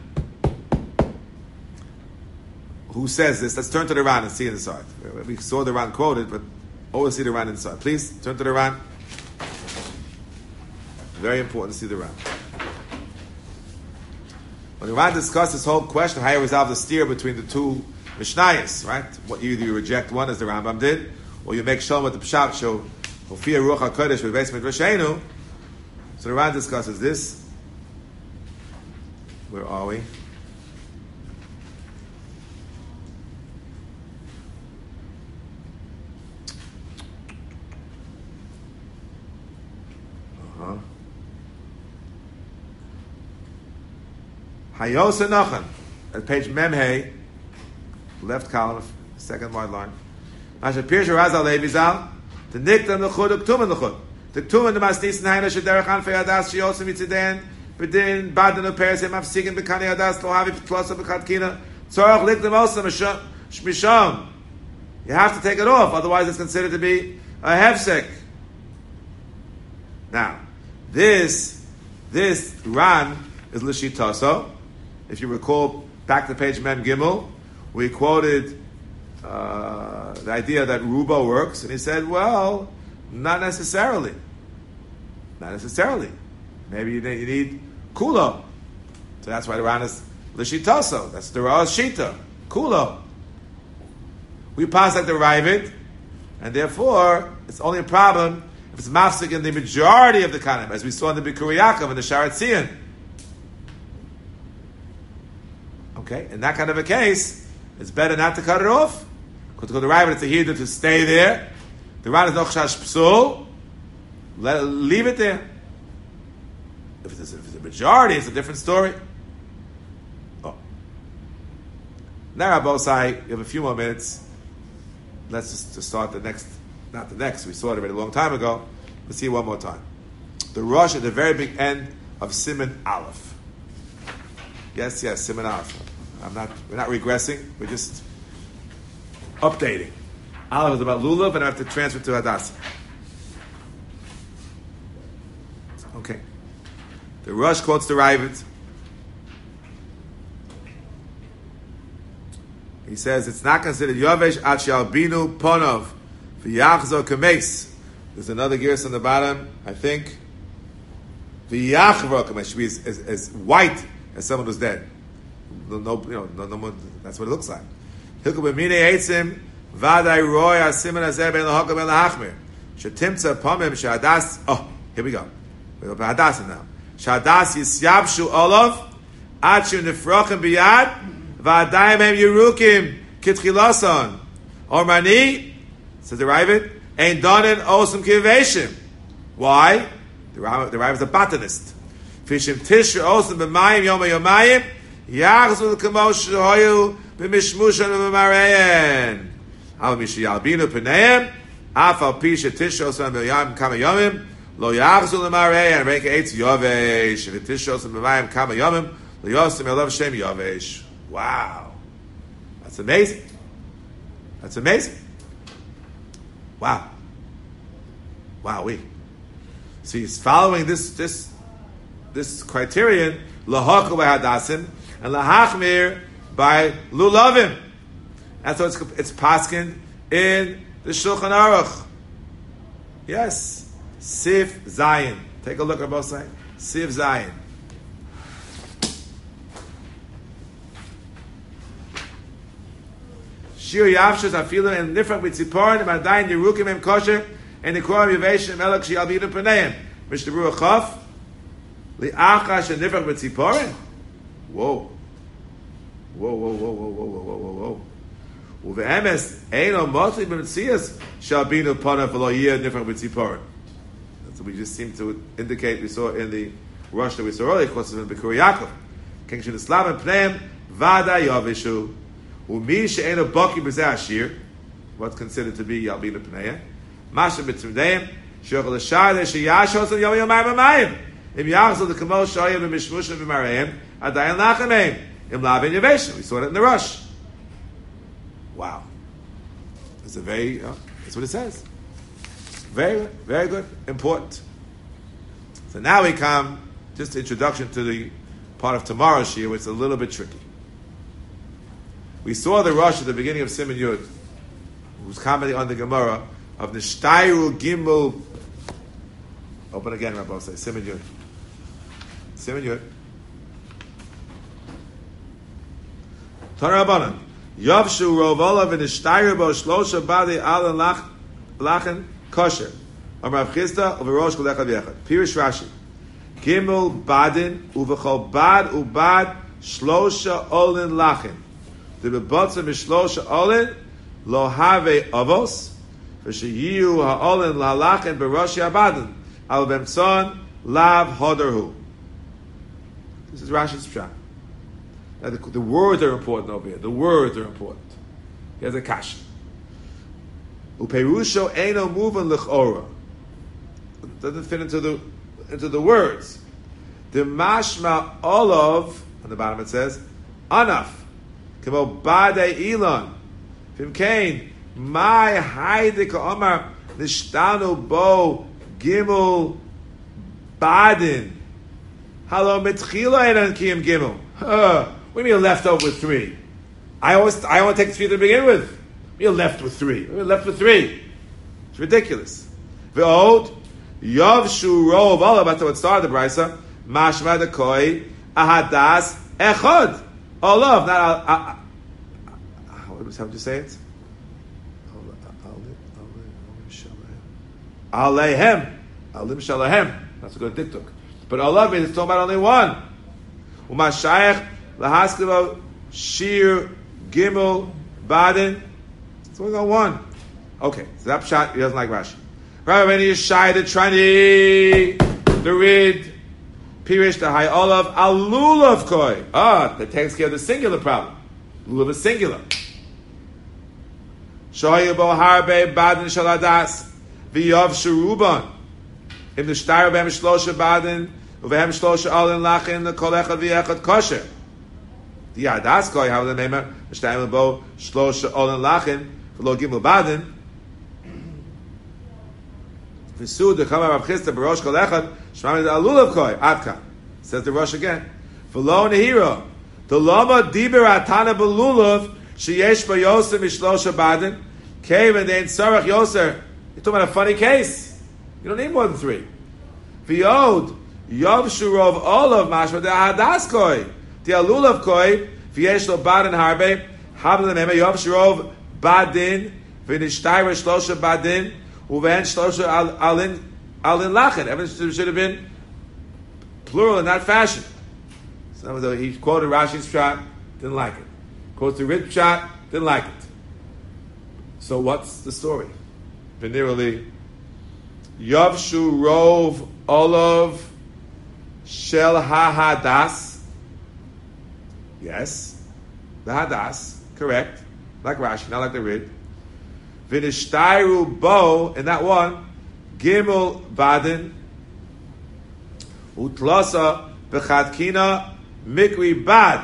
S1: who says this, let's turn to the Ran and see inside. We saw the Ran quoted, but always see the Ran inside. Please, turn to the Ran. Very important to see the Ran. When the Ran discussed this whole question of how you resolve the steer between the two Mishnayos, right? What either you reject one as the Rambam did, or you make shalom with the Pshat, show Hofia Ruach HaKodesh with Beis Midrashenu. So the Ran discusses this. Where are we? Uh-huh. Hayos Nachan at page Memhe, left column, second wide line. Asher Pirsha Razal Levizal, the Nikta Nechud, Uktuman Nechud. The Tuman the Masnis Naina Shederach Anfei Adas Shiosim Mitzidan, Bedin Badan Uperes Him Afsigin Bekani Adas Lohavi Ptlosa Bekatkina, Tzorach Likdem Osam Shmisham. You have to take it off, otherwise it's considered to be a hefsek. Now, this this Ran is Lishitaso. If you recall, back to page Mem Gimel, we quoted uh, the idea that Rubo works, and he said, well, not necessarily. Not necessarily. Maybe you need, you need Kulo. So that's why the Ran is Lishitaso. That's the Ra Shita. Kulo. We pass like the Ravid, and therefore, it's only a problem if it's mafsik in the majority of the Kanim, as we saw in the Bikur Yaakov and the Sharat Tzion. Okay, in that kind of a case, it's better not to cut it off. Because the Ravid, it's a Hida to stay there. The Ran is no Chash Psul. Let leave it there. If it's, if it's a majority, it's a different story. Oh. Now, Rabosai, you have a few more minutes. Let's just, just start the next, not the next, we saw it already a long time ago. Let's see it one more time. The Rosh at the very big end of Siman Aleph. Yes, yes, Siman Aleph. I'm not, we're not regressing, we're just updating. Aleph is about Lulav, and I have to transfer to Hadassah. Okay. The Rosh quotes the Ravid. He says it's not considered Yovesh Ad She'albinu Ponov V'yachzor Kameis. There's another gears on the bottom, I think. V'yachvor Kameis should be as, as, as white as someone who's dead. No, no, you know, no, no more, that's what it looks like. Hilku b'mine eitzim v'adai roy asimen hazeh ben l'hokam ben l'hachmir shetimtza pomim she'adas. Oh, here we go. We're up at Hadassah now. She'adas yisyabshu olav ad she'nifrochim biyad. V'adayim hem yerukim kitchilason. Ormani, says the Ravid, ain't done in osam kiveshim. Why? The Ravid, the Ravid is a botanist. Fishim tishra osam b'mayim yoma yomayim yachzu l'kamosh hoyu b'mishmushan b'mareyen. Al mishi yalbinu p'neim af al pisha tishra osam b'mayim kama yomim lo yachzu l'mareyen reka eitz yovesh. If tishra osam b'mayim kama yomim lo yosim elav shem yovesh. Wow. That's amazing. That's amazing. Wow. Wow, we. So he's following this this this criterion, lahakol by hadassim, and lahachmir by lulavim. That's what it's, it's paskin in the Shulchan Aruch. Yes. Sif Zayin. Take a look at both sides. Sif Zayin. Shir Yavshus Afilim and Nifrak Mitziporin and Adayin Yerukim Em Kosher and the Koram Yavation Melech Shialbinu Paneim. Mister Ruach Chaf Li'achash and Nifrak Mitziporin. Whoa. Whoa, whoa, whoa, whoa, whoa, whoa, whoa, whoa. Uve'emes Eino Motli B'Metzias Shalbinu Panav V'lo Yeh Nifrak Mitziporin. That's what we just seem to indicate we saw in the rush that we saw earlier, of course, in Bikur Yaakov. King Shin Islam and Pneim Vada Yavishu. Umi she'ena baki b'zeh ashir, what's considered to be yalbina pneya. Masha b'tzimdeim she'ochel l'shayde she'yashos al yom yomayim amayim. Im yachzol l'kamo shoyim b'mishmushim b'mareim adayin lachameim. Im lavin yaveshim. We saw it in the rush. Wow. It's a very, uh, that's what it says. Very, very good, important. So now we come, just introduction to the part of tomorrow's shir, which is a little bit tricky. We saw the Rosh at the beginning of Siman Yud, who's commenting on the Gemara of the Shtairu Gimel. Open again, Rabbi, say Siman Yud. Siman Yud. Tana Rabbanan. Yavshu Rovolav and the Shtairu Bo Shlosha Badi Alan Lachen Kosher. Amar Rav Chisda of a Rosh Kolech Aviechad. Pirish Rashi. Gimel badin uvechol bad ubad shlosha olin lachin. The bebotza mishlosha olin lo have avos v'sheyiu ha'olin la'lachin b'roshi abadin al bemtzon lav hodarhu. This is Rashi's pshat. Now the, the words are important over here. The words are important. Here's a kasha. Uperusho eino muvan l'chora. Doesn't fit into the into the words. The mashma olav on the bottom it says anaf kemo bade ilan fim kain my haide ka omar nishtanu bo gimel badin halo mitchila enan kiyim gimel. What do you mean left over with three? I always I want to take three to begin with. You're left with three. You're left with three. It's ridiculous. Ve'od Yavshu rov olav. That's what started the brisa. Mashma the koi ahadas echad olav. Not uh, uh, how would you say it? Alehem. Alim shalahem. That's a good diktuk. But olav is talking about only one. Umashayach lahaskiva shir gimel badin. So we got one. Okay, so that pshat he doesn't like Rashi. Rabbi Yishai the Trani, the Rid, Pirish the High Olav, Al Lulav Koi. Ah, that takes care of the singular problem. Lulav is singular. Shoyu bo harbe badin shaladas v'yav sheruban. Im the shtar b'hem shlosha badin u'v'hem shlosha alin lachin the kol echad v'yechad kosher. The yadas koi how the name it shtar bo shlosha alin lachin v'lo gimel badin. V'su the kamar Rav Chisda b'rosh kol echad shmamid alulav koi adka. Says the Rosh again. V'lo nehira the lama diber atana b'lulav sheyesh b'yoser mishlosha badin came and then sarach yoser. You're talking about a funny case. You don't need more than three. V'yod yavshu rov olav mashma the hadas koi the alulav koi v'yesh lo badin harbe havle mema yavshu rov badin v'nishtayra shlosha badin uven shlosha alin alin lachin. Everything should have been plural in that fashion. Some of the he quoted Rashi's pshat, didn't like it. Quotes the Rid pshat, didn't like it. So what's the story? Venerally, Yavshu rov olav shel hahadas. Yes, the hadas, correct. Like Rashi, not like the Rid. V'nishtayru bo, in that one, gimel badin, utlasa b'chadkina mikri bad,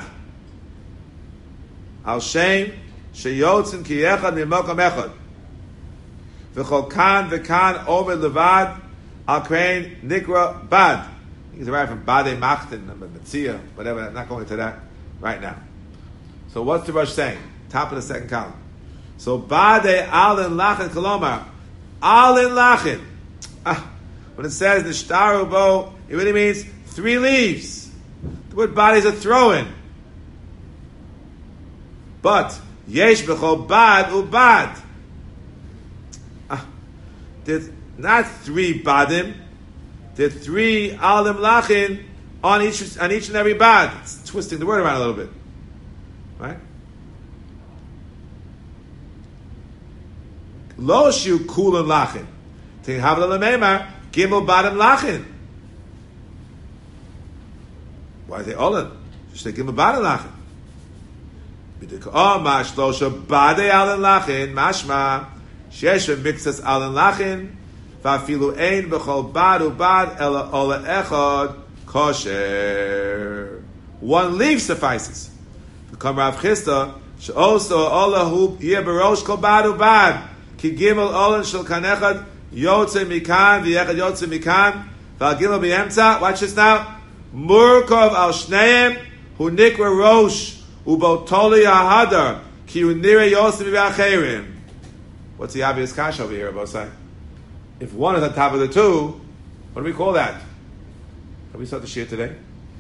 S1: al shem sheyotzin ki echad mimokam echad, v'chol kan v'kan omer levad, al krein nikra bad. He's arrived from Bade Machtin, Metzia, whatever, I'm not going into that right now. So what's the Rosh saying? Top of the second column. So Bade Alin Lachin Kolomar. Alin Lachin. Ah, when it says Nishtaru Bo, it really means three leaves. The word bad is a throw-in. But Yesh B'chol Bad Ubad. Ah, there's not three Badim. There are three Alim Lachin on each on each and every Bad. It's twisting the word around a little bit. Right? Lo shu kulan lachin. Tin havla lememar gimel badam lachin. Why are they olin? Just say gimel badam lachin. B'dik oh mash lo shu bade alin lachin mashma shesh mixas alin lachin va'afilu ein b'chol bad ubad ela ola echad kosher. One leaf suffices. Become Rav Chisda she'oso ola hu yeh berosh kol bad ubad. Ki gimel olan shel kanechad yotze mikan v'yechad yotze mikan v'al gimel b'yemtza. Watch this now. Murkov al shneim hu nikra rosh ubotoli ahadar ki hu nire yosem v'acherim. What's the obvious kash over here, Abosai? If one is on top of the two, what do we call that? Have we started the shir today?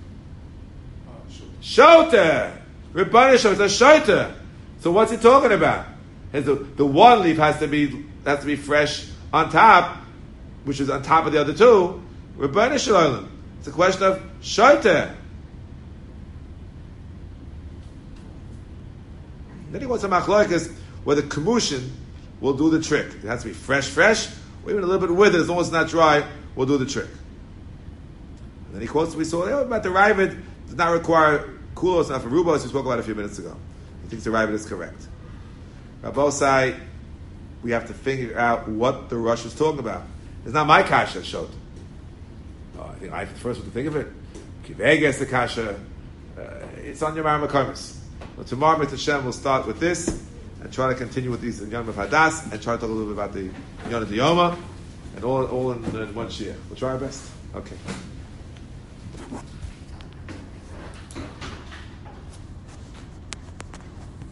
S1: Shoter! Ribbanish, it's a shoter. So what's he talking about? The, the one leaf has to be has to be fresh on top, which is on top of the other two. Rebbeinu Shalom. It's a question of shoiter. Then he wants a machlokas where the commotion will do the trick. It has to be fresh, fresh, or even a little bit withered. As long as it's not dry, will do the trick. And then he quotes, we saw oh, about the Ravid does not require kulos, not for rubos, we spoke about a few minutes ago. He thinks the Ravid is correct. Rabbosai, we have to figure out what the Rosh is talking about. It's not my kasha showed. Oh, I think I first have to think of it. Kivegas the kasha. Uh, it's on your Maramakarmas. But tomorrow, Mister Hashem, we'll start with this and try to continue with these Yom of Hadas and try to talk a little bit about the Yom of Yoma and all, all in, in one shia. We'll try our best. Okay.